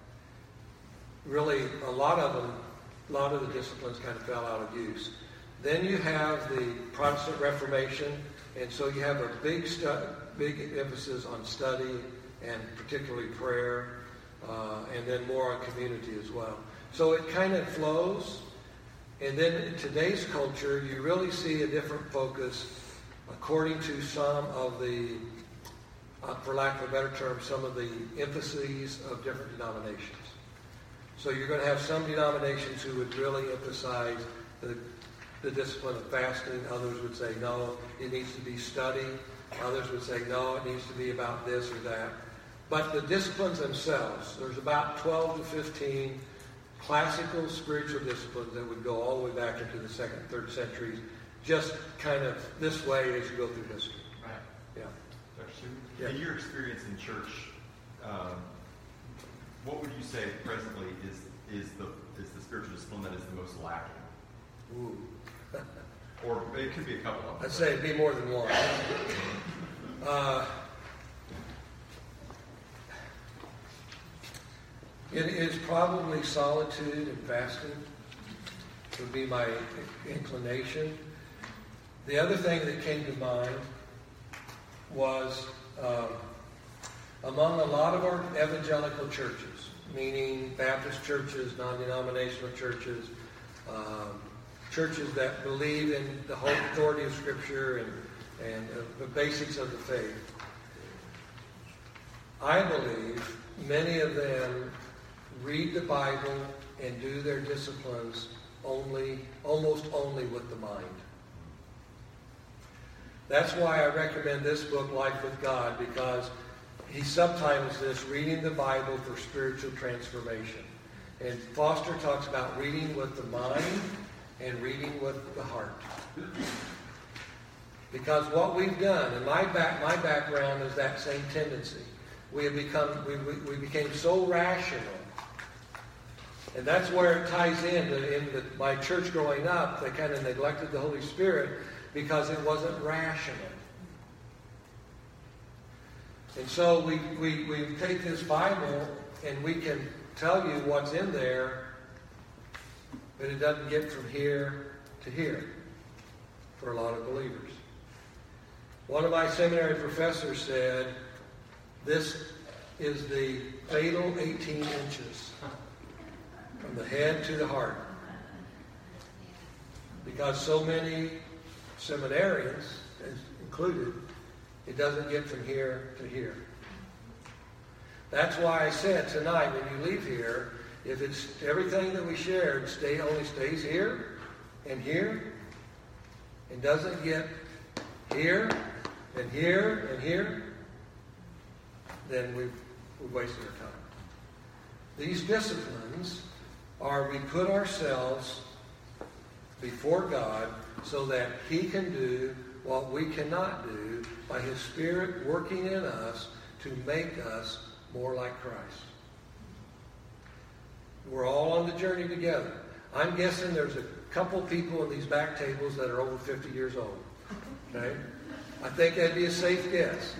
really a lot of them, a lot of the disciplines kind of fell out of use. Then you have the Protestant Reformation, and so you have a big stu- big emphasis on study and particularly prayer, uh, and then more on community as well. So it kind of flows. And then in today's culture, you really see a different focus according to some of the, uh, for lack of a better term, some of the emphases of different denominations. So you're going to have some denominations who would really emphasize the the discipline of fasting. Others would say, no, it needs to be study. Others would say, no, it needs to be about this or that. But the disciplines themselves, there's about twelve to fifteen classical spiritual disciplines that would go all the way back into the second, third centuries, just kind of this way as you go through history. Right. Yeah. Doctor Sue, Yeah. in your experience in church, um, what would you say presently is is the is the spiritual discipline that is the most lacking? Ooh. Or it could be a couple of them. I'd say it'd be more than one. Uh, it is probably solitude and fasting would be my inclination. The other thing that came to mind was um, among a lot of our evangelical churches, meaning Baptist churches, non-denominational churches, um, churches that believe in the whole authority of Scripture and, and uh, the basics of the faith, I believe many of them read the Bible and do their disciplines only, almost only with the mind. That's why I recommend this book, Life with God, because he subtitles this Reading the Bible for Spiritual Transformation. And Foster talks about reading with the mind and reading with the heart. Because what we've done, and my back, my background is that same tendency. We have become, we, we, we became so rational. And that's where it ties in. In the, my church growing up, they kind of neglected the Holy Spirit because it wasn't rational. And so we, we, we take this Bible and we can tell you what's in there, but it doesn't get from here to here for a lot of believers. One of my seminary professors said, this is the fatal eighteen inches from the head to the heart. Because so many seminarians, as included, it doesn't get from here to here. That's why I said tonight, when you leave here, if it's everything that we shared stay only stays here and here, and doesn't get here and here and here, then we've, we've wasted our time. These disciplines are we put ourselves before God so that He can do what we cannot do by His Spirit working in us to make us more like Christ. We're all on the journey together. I'm guessing there's a couple people in these back tables that are over fifty years old. Okay? I think that'd be a safe guess.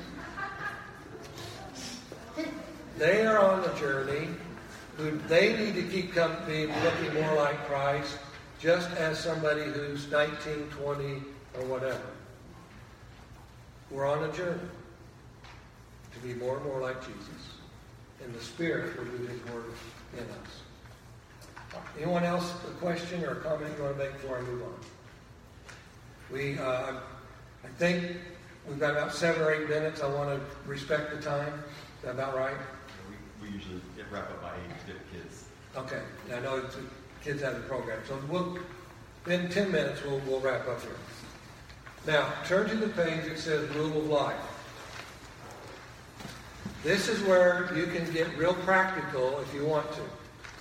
They are on a journey who they need to keep coming, looking more like Christ, just as somebody who's nineteen, twenty, or whatever. We're on a journey to be more and more like Jesus. And the Spirit will do His work in us. Anyone else a question or a comment you want to make before I move on? We, uh, I think we've got about seven or eight minutes. I want to respect the time. Is that about right? We, we usually get wrap up by eight to get the kids. Okay. I know the kids have the program. So we'll, in ten minutes, we'll, we'll wrap up here. Now, turn to the page that says Rule of Life. This is where you can get real practical if you want to.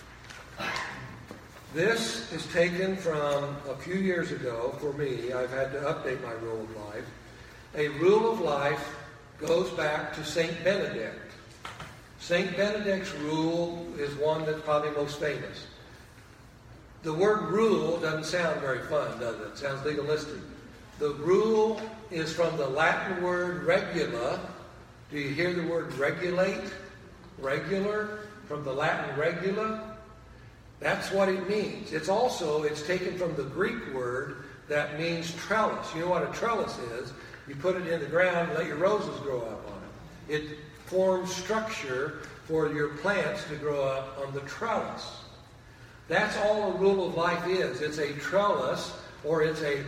This is taken from a few years ago for me. I've had to update my Rule of Life. A Rule of Life goes back to Saint Benedict. Saint Benedict's rule is one that's probably most famous. The word rule doesn't sound very fun, does it? It sounds legalistic. The rule is from the Latin word regula. Do you hear the word regulate? Regular? From the Latin regula? That's what it means. It's also, it's taken from the Greek word that means trellis. You know what a trellis is? You put it in the ground and let your roses grow up on it. It forms structure for your plants to grow up on the trellis. That's all a rule of life is. It's a trellis, or it's a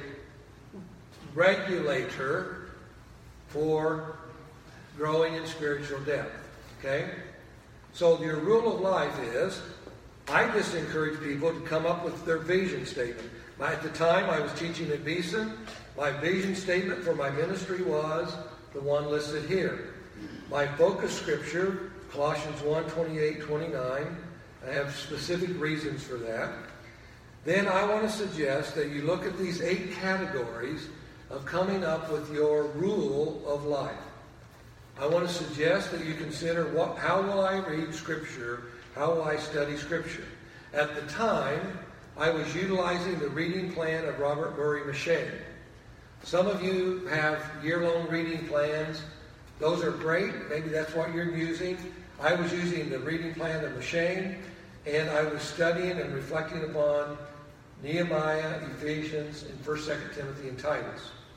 regulator for growing in spiritual depth. Okay? So your rule of life is, I just encourage people to come up with their vision statement. My, at the time I was teaching at Beeson, my vision statement for my ministry was the one listed here. My focus scripture, Colossians one, twenty-eight, twenty-nine. I have specific reasons for that. Then I want to suggest that you look at these eight categories of coming up with your rule of life. I want to suggest that you consider what, how will I read Scripture? How will I study Scripture? At the time, I was utilizing the reading plan of Robert Murray M'Cheyne. Some of you have year-long reading plans. Those are great. Maybe that's what you're using. I was using the reading plan of M'Cheyne, and I was studying and reflecting upon Nehemiah, Ephesians, and First, Second Timothy, and Titus.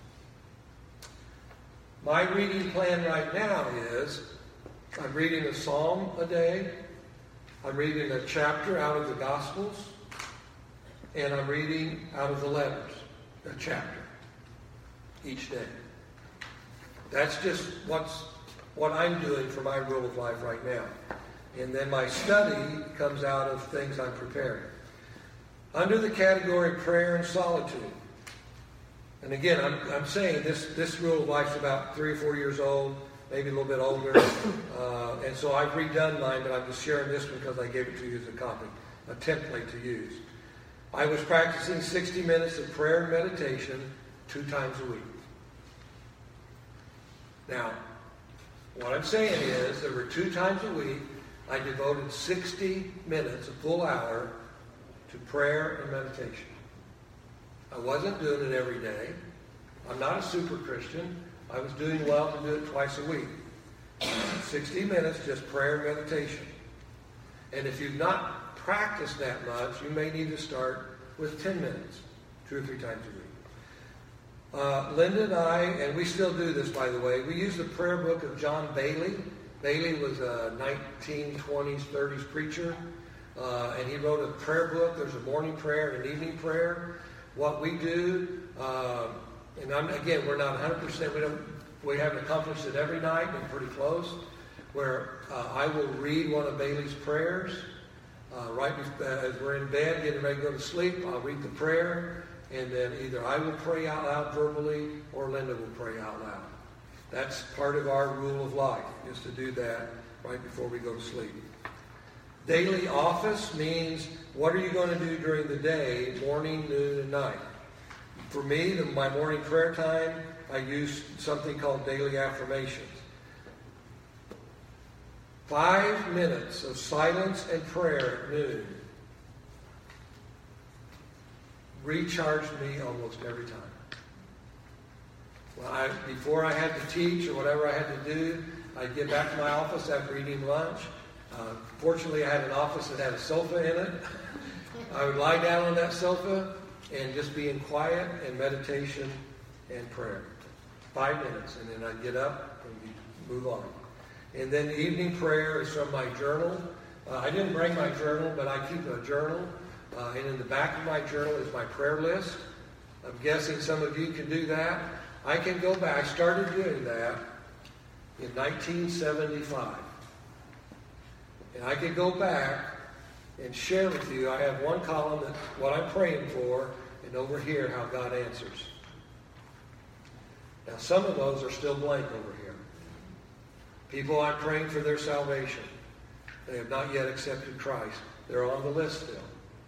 My reading plan right now is I'm reading a psalm a day, I'm reading a chapter out of the Gospels, and I'm reading out of the letters, a chapter, each day. That's just what's what I'm doing for my rule of life right now. And then my study comes out of things I'm preparing. Under the category prayer and solitude, and again, I'm, I'm saying this, this rule of life is about three or four years old, maybe a little bit older. Uh, and so I've redone mine, but I'm just sharing this one because I gave it to you as a copy, a template to use. I was practicing sixty minutes of prayer and meditation two times a week. Now, what I'm saying is there were two times a week I devoted sixty minutes, a full hour, to prayer and meditation. I wasn't doing it every day. I'm not a super Christian. I was doing well to do it twice a week. sixty minutes, just prayer and meditation. And if you've not practiced that much, you may need to start with ten minutes, two or three times a week. Uh, Linda and I, and we still do this, by the way, we use the prayer book of John Bailey. Bailey was a nineteen twenties, thirties preacher, uh, and he wrote a prayer book. There's a morning prayer and an evening prayer. What we do, uh, and I'm, again, we're not one hundred percent, we don't, we haven't accomplished it every night, but pretty close, where uh, I will read one of Bailey's prayers. Uh, right before, as we're in bed, getting ready to go to sleep, I'll read the prayer, and then either I will pray out loud verbally or Linda will pray out loud. That's part of our rule of life, is to do that right before we go to sleep. Daily office means what are you going to do during the day, morning, noon, and night. For me, the, my morning prayer time, I use something called daily affirmations. Five minutes of silence and prayer at noon recharged me almost every time. Well, I, before I had to teach or whatever I had to do, I'd get back to my office after eating lunch. Uh, fortunately, I had an office that had a sofa in it. I would lie down on that sofa and just be in quiet and meditation and prayer. Five minutes, and then I'd get up and move on. And then the evening prayer is from my journal. Uh, I didn't bring my journal, but I keep a journal. Uh, and in the back of my journal is my prayer list. I'm guessing some of you can do that. I can go back. I started doing that in nineteen seventy-five. And I can go back and share with you. I have one column that's what I'm praying for, and over here how God answers. Now some of those are still blank over here. People I'm praying for their salvation. They have not yet accepted Christ. They're on the list still.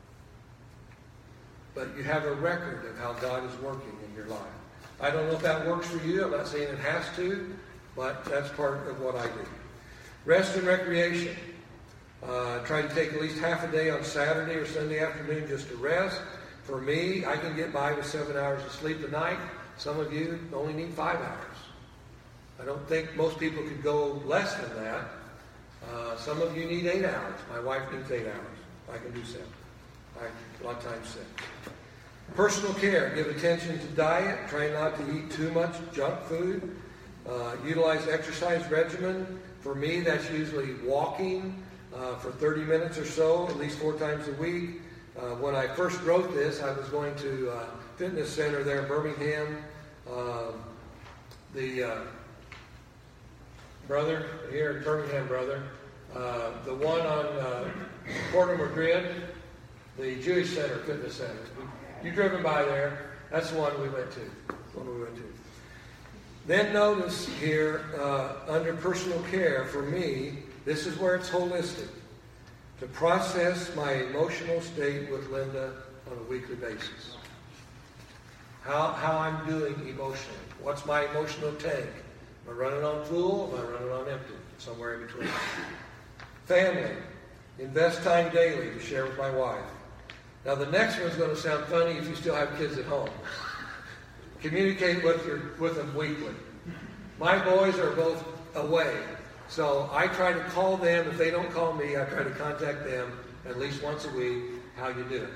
But you have a record of how God is working in your life. I don't know if that works for you. I'm not saying it has to, but that's part of what I do. Rest and recreation. Uh, try to take at least half a day on Saturday or Sunday afternoon just to rest. For me, I can get by with seven hours of sleep a night. Some of you only need five hours. I don't think most people could go less than that. Uh, some of you need eight hours. My wife needs eight hours. I can do seven. I, a lot of times six. Personal care. Give attention to diet. Try not to eat too much junk food. Uh, utilize exercise regimen. For me, that's usually walking uh, for thirty minutes or so, at least four times a week. Uh, when I first wrote this, I was going to a fitness center there in Birmingham. Uh, the uh, brother here in Birmingham, brother, uh, the one on uh, Puerto Madrid, the Jewish Center, Fitness Center. You've driven by there. That's the one we went to. That's the one we went to. Then notice here, uh, under personal care, for me, this is where it's holistic. To process my emotional state with Linda on a weekly basis. How, how I'm doing emotionally. What's my emotional tank? Am I running on full? Am I running on empty? Somewhere in between. Family. Invest time daily to share with my wife. Now the next one's going to sound funny if you still have kids at home. Communicate with your with them weekly. My boys are both away. So I try to call them. If they don't call me, I try to contact them at least once a week. How you doing?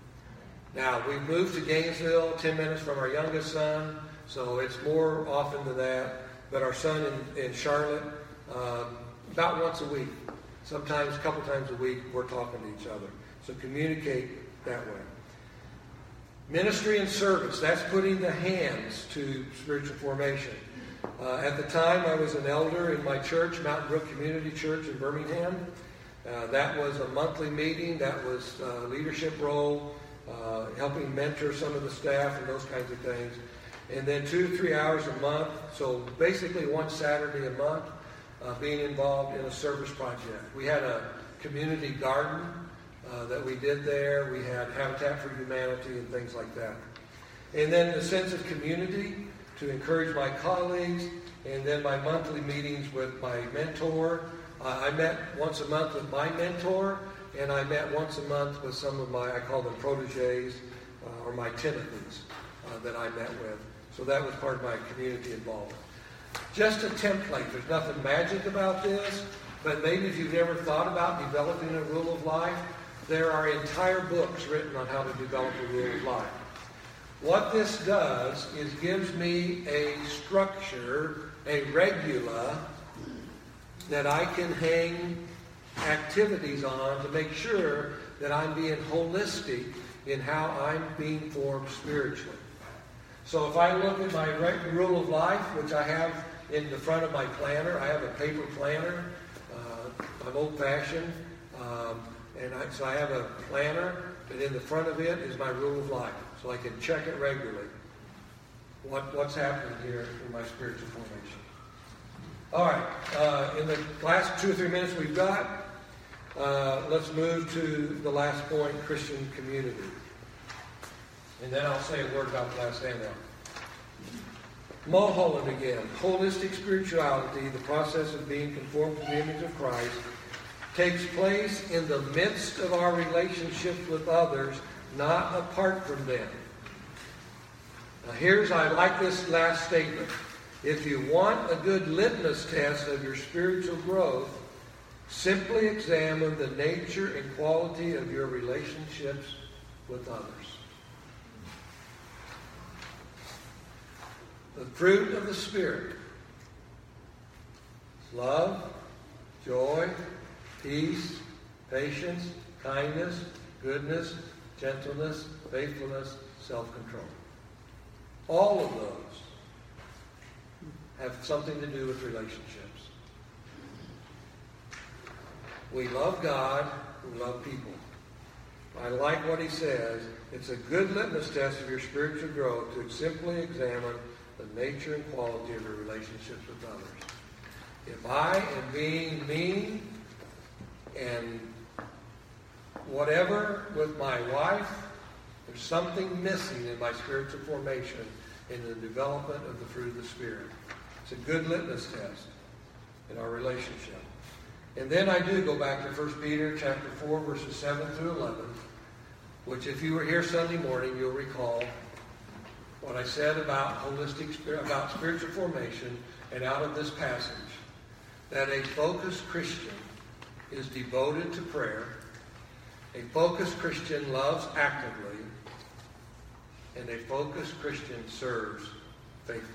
Now, we've moved to Gainesville, ten minutes from our youngest son, so it's more often than that. But our son in, in Charlotte, um, about once a week, sometimes a couple times a week, we're talking to each other. So communicate that way. Ministry and service, that's putting the hands to spiritual formation. Uh, at the time, I was an elder in my church, Mountain Brook Community Church in Birmingham. Uh, that was a monthly meeting. That was a leadership role, uh, helping mentor some of the staff and those kinds of things. And then two, three hours a month, so basically one Saturday a month, uh, being involved in a service project. We had a community garden uh, that we did there. We had Habitat for Humanity and things like that. And then the sense of community to encourage my colleagues, and then my monthly meetings with my mentor. Uh, I met once a month with my mentor, and I met once a month with some of my, I call them proteges, uh, or my Timothys uh, that I met with. So that was part of my community involvement. Just a template. There's nothing magic about this, but maybe if you've never thought about developing a rule of life, there are entire books written on how to develop a rule of life. What this does is gives me a structure, a regula, that I can hang activities on to make sure that I'm being holistic in how I'm being formed spiritually. So if I look at my rule of life, which I have in the front of my planner, I have a paper planner. Uh, I'm old-fashioned, um, and I, so I have a planner, and in the front of it is my rule of life, so I can check it regularly. What, what's happening here in my spiritual formation? All right, uh, in the last two or three minutes we've got, uh, let's move to the last point, Christian community. And then I'll say a word about the last handout. Mulholland again. Holistic spirituality, the process of being conformed to the image of Christ, takes place in the midst of our relationships with others, not apart from them. Now here's, I like this last statement. If you want a good litmus test of your spiritual growth, simply examine the nature and quality of your relationships with others. The fruit of the Spirit: love, joy, peace, patience, kindness, goodness, gentleness, faithfulness, self-control. All of those have something to do with relationships. We love God, we love people. I like what he says. It's a good litmus test of your spiritual growth to simply examine the nature and quality of your relationships with others. If I am being mean and whatever with my wife, there's something missing in my spiritual formation in the development of the fruit of the Spirit. It's a good litmus test in our relationship. And then I do go back to First Peter chapter four, verses seven through eleven, which if you were here Sunday morning, you'll recall what I said about holistic, about spiritual formation, and out of this passage, that a focused Christian is devoted to prayer, a focused Christian loves actively, and a focused Christian serves faithfully.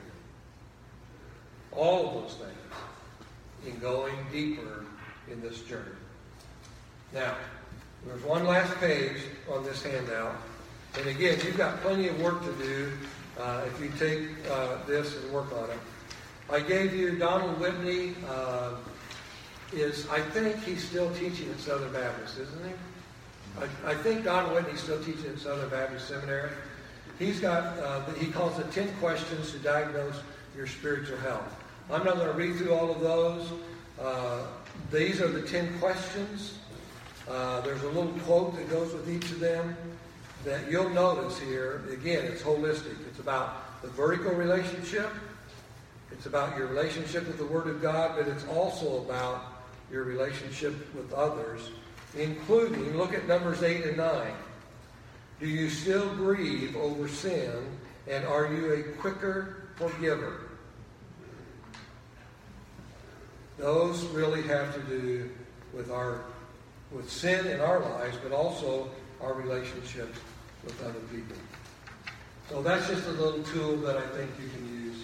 All of those things in going deeper in this journey. Now, there's one last page on this handout. And again, you've got plenty of work to do uh, if you take uh, this and work on it. I gave you Donald Whitney. Uh, is I think he's still teaching at Southern Baptist, isn't he? I, I think Donald Whitney's still teaching at Southern Baptist Seminary. He's got, uh, he calls it ten questions to diagnose your spiritual health. I'm not going to read through all of those. Uh, these are the ten questions. Uh, there's a little quote that goes with each of them that you'll notice here. Again, it's holistic. It's about the vertical relationship. It's about your relationship with the Word of God, but it's also about your relationship with others, including, look at Numbers eight and nine. Do you still grieve over sin, and are you a quicker forgiver? Those really have to do with our with sin in our lives, but also our relationships with other people. So that's just a little tool that I think you can use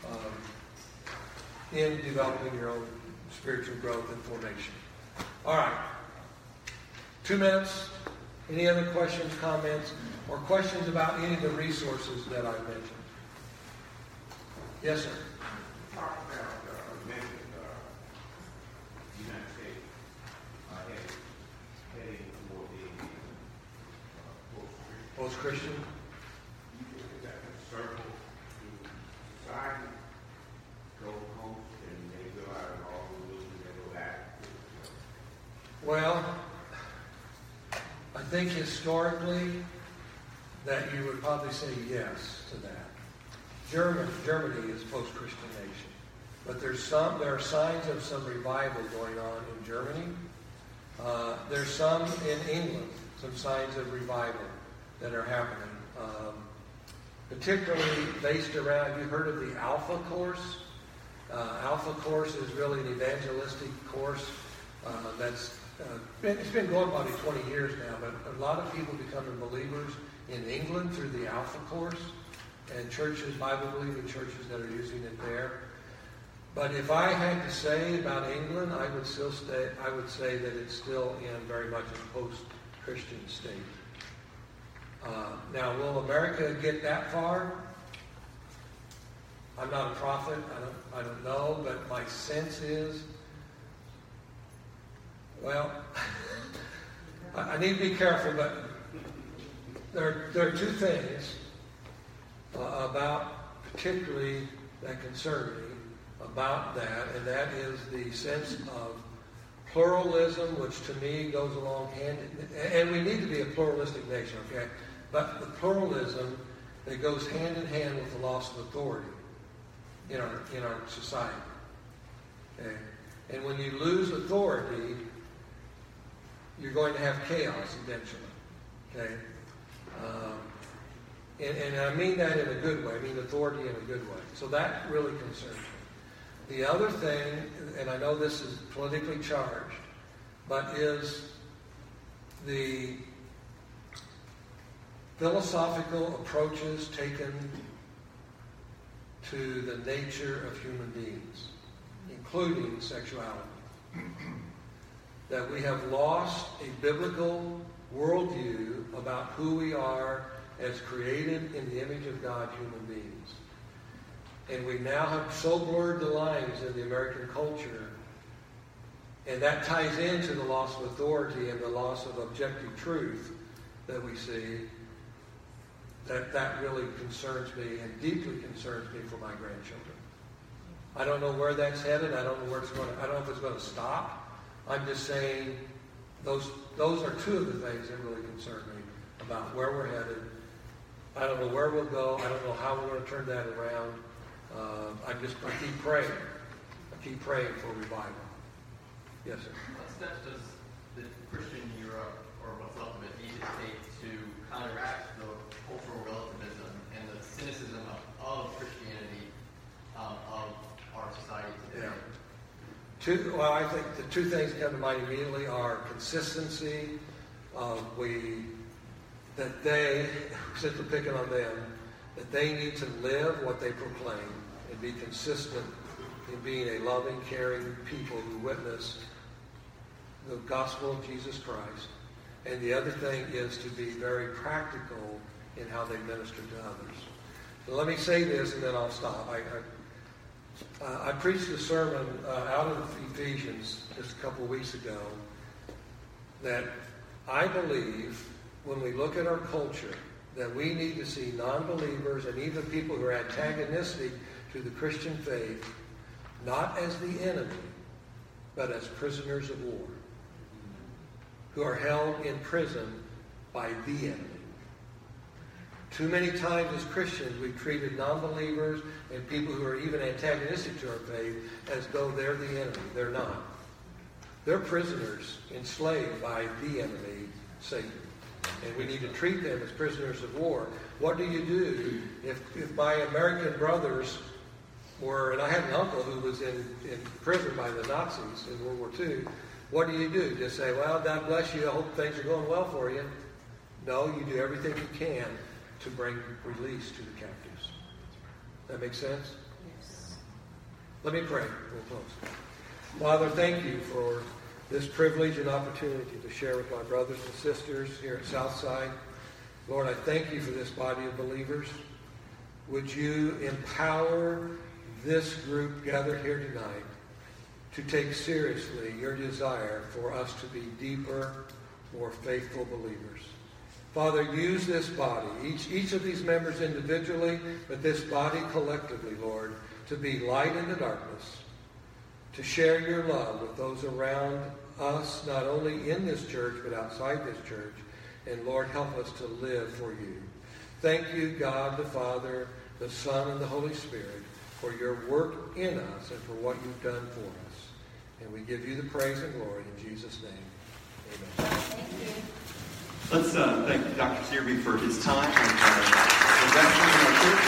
um, in developing your own spiritual growth and formation. All right. Two minutes. Any other questions, comments, or questions about any of the resources that I mentioned? Yes, sir. Talk about uh, mentioned uh, United States uh, heading, heading toward being uh, post-Christian. Post-Christian? Is that a circle to society go coast and they go out of all the losing they go back? Well, I think historically that you would probably say yes to that. Germany, Germany is a post-Christian nation, but there's some. There are signs of some revival going on in Germany. Uh, there's some in England, some signs of revival that are happening, um, particularly based around. You heard of the Alpha Course? Uh, Alpha Course is really an evangelistic course uh, that's uh, been, it's been going about twenty years now, but a lot of people becoming believers in England through the Alpha Course. And churches, Bible-believing churches that are using it there. But if I had to say about England, I would still stay. I would say that it's still in very much a post-Christian state. Uh, now, will America get that far? I'm not a prophet. I don't. I don't know. But my sense is, well, I, I need to be careful. But there, there are two things. Uh, about particularly that concern me about that, and that is the sense of pluralism, which to me goes along hand in, and we need to be a pluralistic nation, okay? But the pluralism that goes hand in hand with the loss of authority in our in our society. Okay? And when you lose authority, you're going to have chaos eventually. Okay. Um, And, and I mean that in a good way. I mean authority in a good way. So that really concerns me. The other thing, and I know this is politically charged, but is the philosophical approaches taken to the nature of human beings, including sexuality. That we have lost a biblical worldview about who we are as created in the image of God human beings. And we now have so blurred the lines in the American culture, and that ties into the loss of authority and the loss of objective truth that we see, that that really concerns me and deeply concerns me for my grandchildren. I don't know where that's headed. I don't know where it's going to, I don't know if it's going to stop. I'm just saying those those are two of the things that really concern me about where we're headed. I don't know where we'll go. I don't know how we're going to turn that around. Uh, I just I keep praying. I keep praying for revival. Yes, sir. What steps does the Christian Europe, or what's left of it, need to take to counteract the cultural relativism and the cynicism of, of Christianity um, of our society today? Yeah. Two, well, I think the two things that come to mind immediately are consistency. Uh, we that they, since we're picking on them, that they need to live what they proclaim and be consistent in being a loving, caring people who witness the gospel of Jesus Christ. And the other thing is to be very practical in how they minister to others. So let me say this and then I'll stop. I, I, uh, I preached a sermon uh, out of Ephesians just a couple of weeks ago that I believe when we look at our culture, that we need to see non-believers and even people who are antagonistic to the Christian faith, not as the enemy, but as prisoners of war, who are held in prison by the enemy. Too many times as Christians, we've treated non-believers and people who are even antagonistic to our faith as though they're the enemy. They're not. They're prisoners enslaved by the enemy, Satan. And we need to treat them as prisoners of war. What do you do if, if my American brothers were, and I had an uncle who was in, in prison by the Nazis in World War Two. What do you do? Just say, well, God bless you. I hope things are going well for you. No, you do everything you can to bring release to the captives. That make sense? Yes. Let me pray. We'll close. Father, thank you for this privilege and opportunity to share with my brothers and sisters here at Southside. Lord, I thank you for this body of believers. Would you empower this group gathered here tonight to take seriously your desire for us to be deeper, more faithful believers. Father, use this body, each, each of these members individually, but this body collectively, Lord, to be light in the darkness, to share your love with those around us, not only in this church, but outside this church. And Lord, help us to live for you. Thank you, God the Father, the Son, and the Holy Spirit, for your work in us and for what you've done for us. And we give you the praise and glory in Jesus' name. Amen. Thank you. Let's uh, thank Doctor Searby for his time and uh, investment in our church.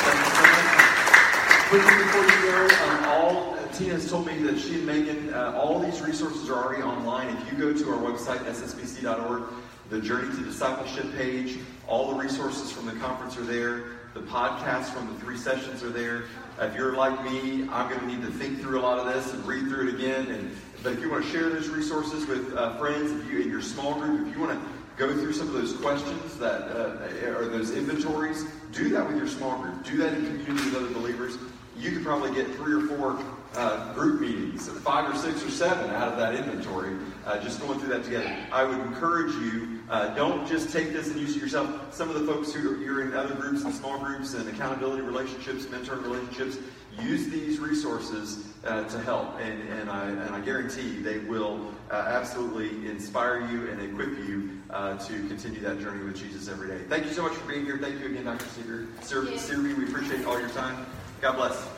Thank you so much. Quickly before you go, um, all uh, Tina has told me that she and Megan, uh, all these resources are already online. If you go to our website, S S B C dot org, the Journey to Discipleship page, all the resources from the conference are there. The podcasts from the three sessions are there. If you're like me, I'm going to need to think through a lot of this and read through it again. And but if you want to share those resources with uh, friends, if you in your small group, if you want to go through some of those questions that uh, or those inventories, do that with your small group. Do that in community with other believers. You could probably get three or four uh, group meetings, five or six or seven out of that inventory, uh, just going through that together. I would encourage you, uh, don't just take this and use it yourself. Some of the folks who are you're in other groups and small groups and accountability relationships, mentoring relationships, use these resources uh, to help. And, and, I, and I guarantee they will uh, absolutely inspire you and equip you uh, to continue that journey with Jesus every day. Thank you so much for being here. Thank you again, Doctor Searby. Searby, we appreciate all your time. God bless.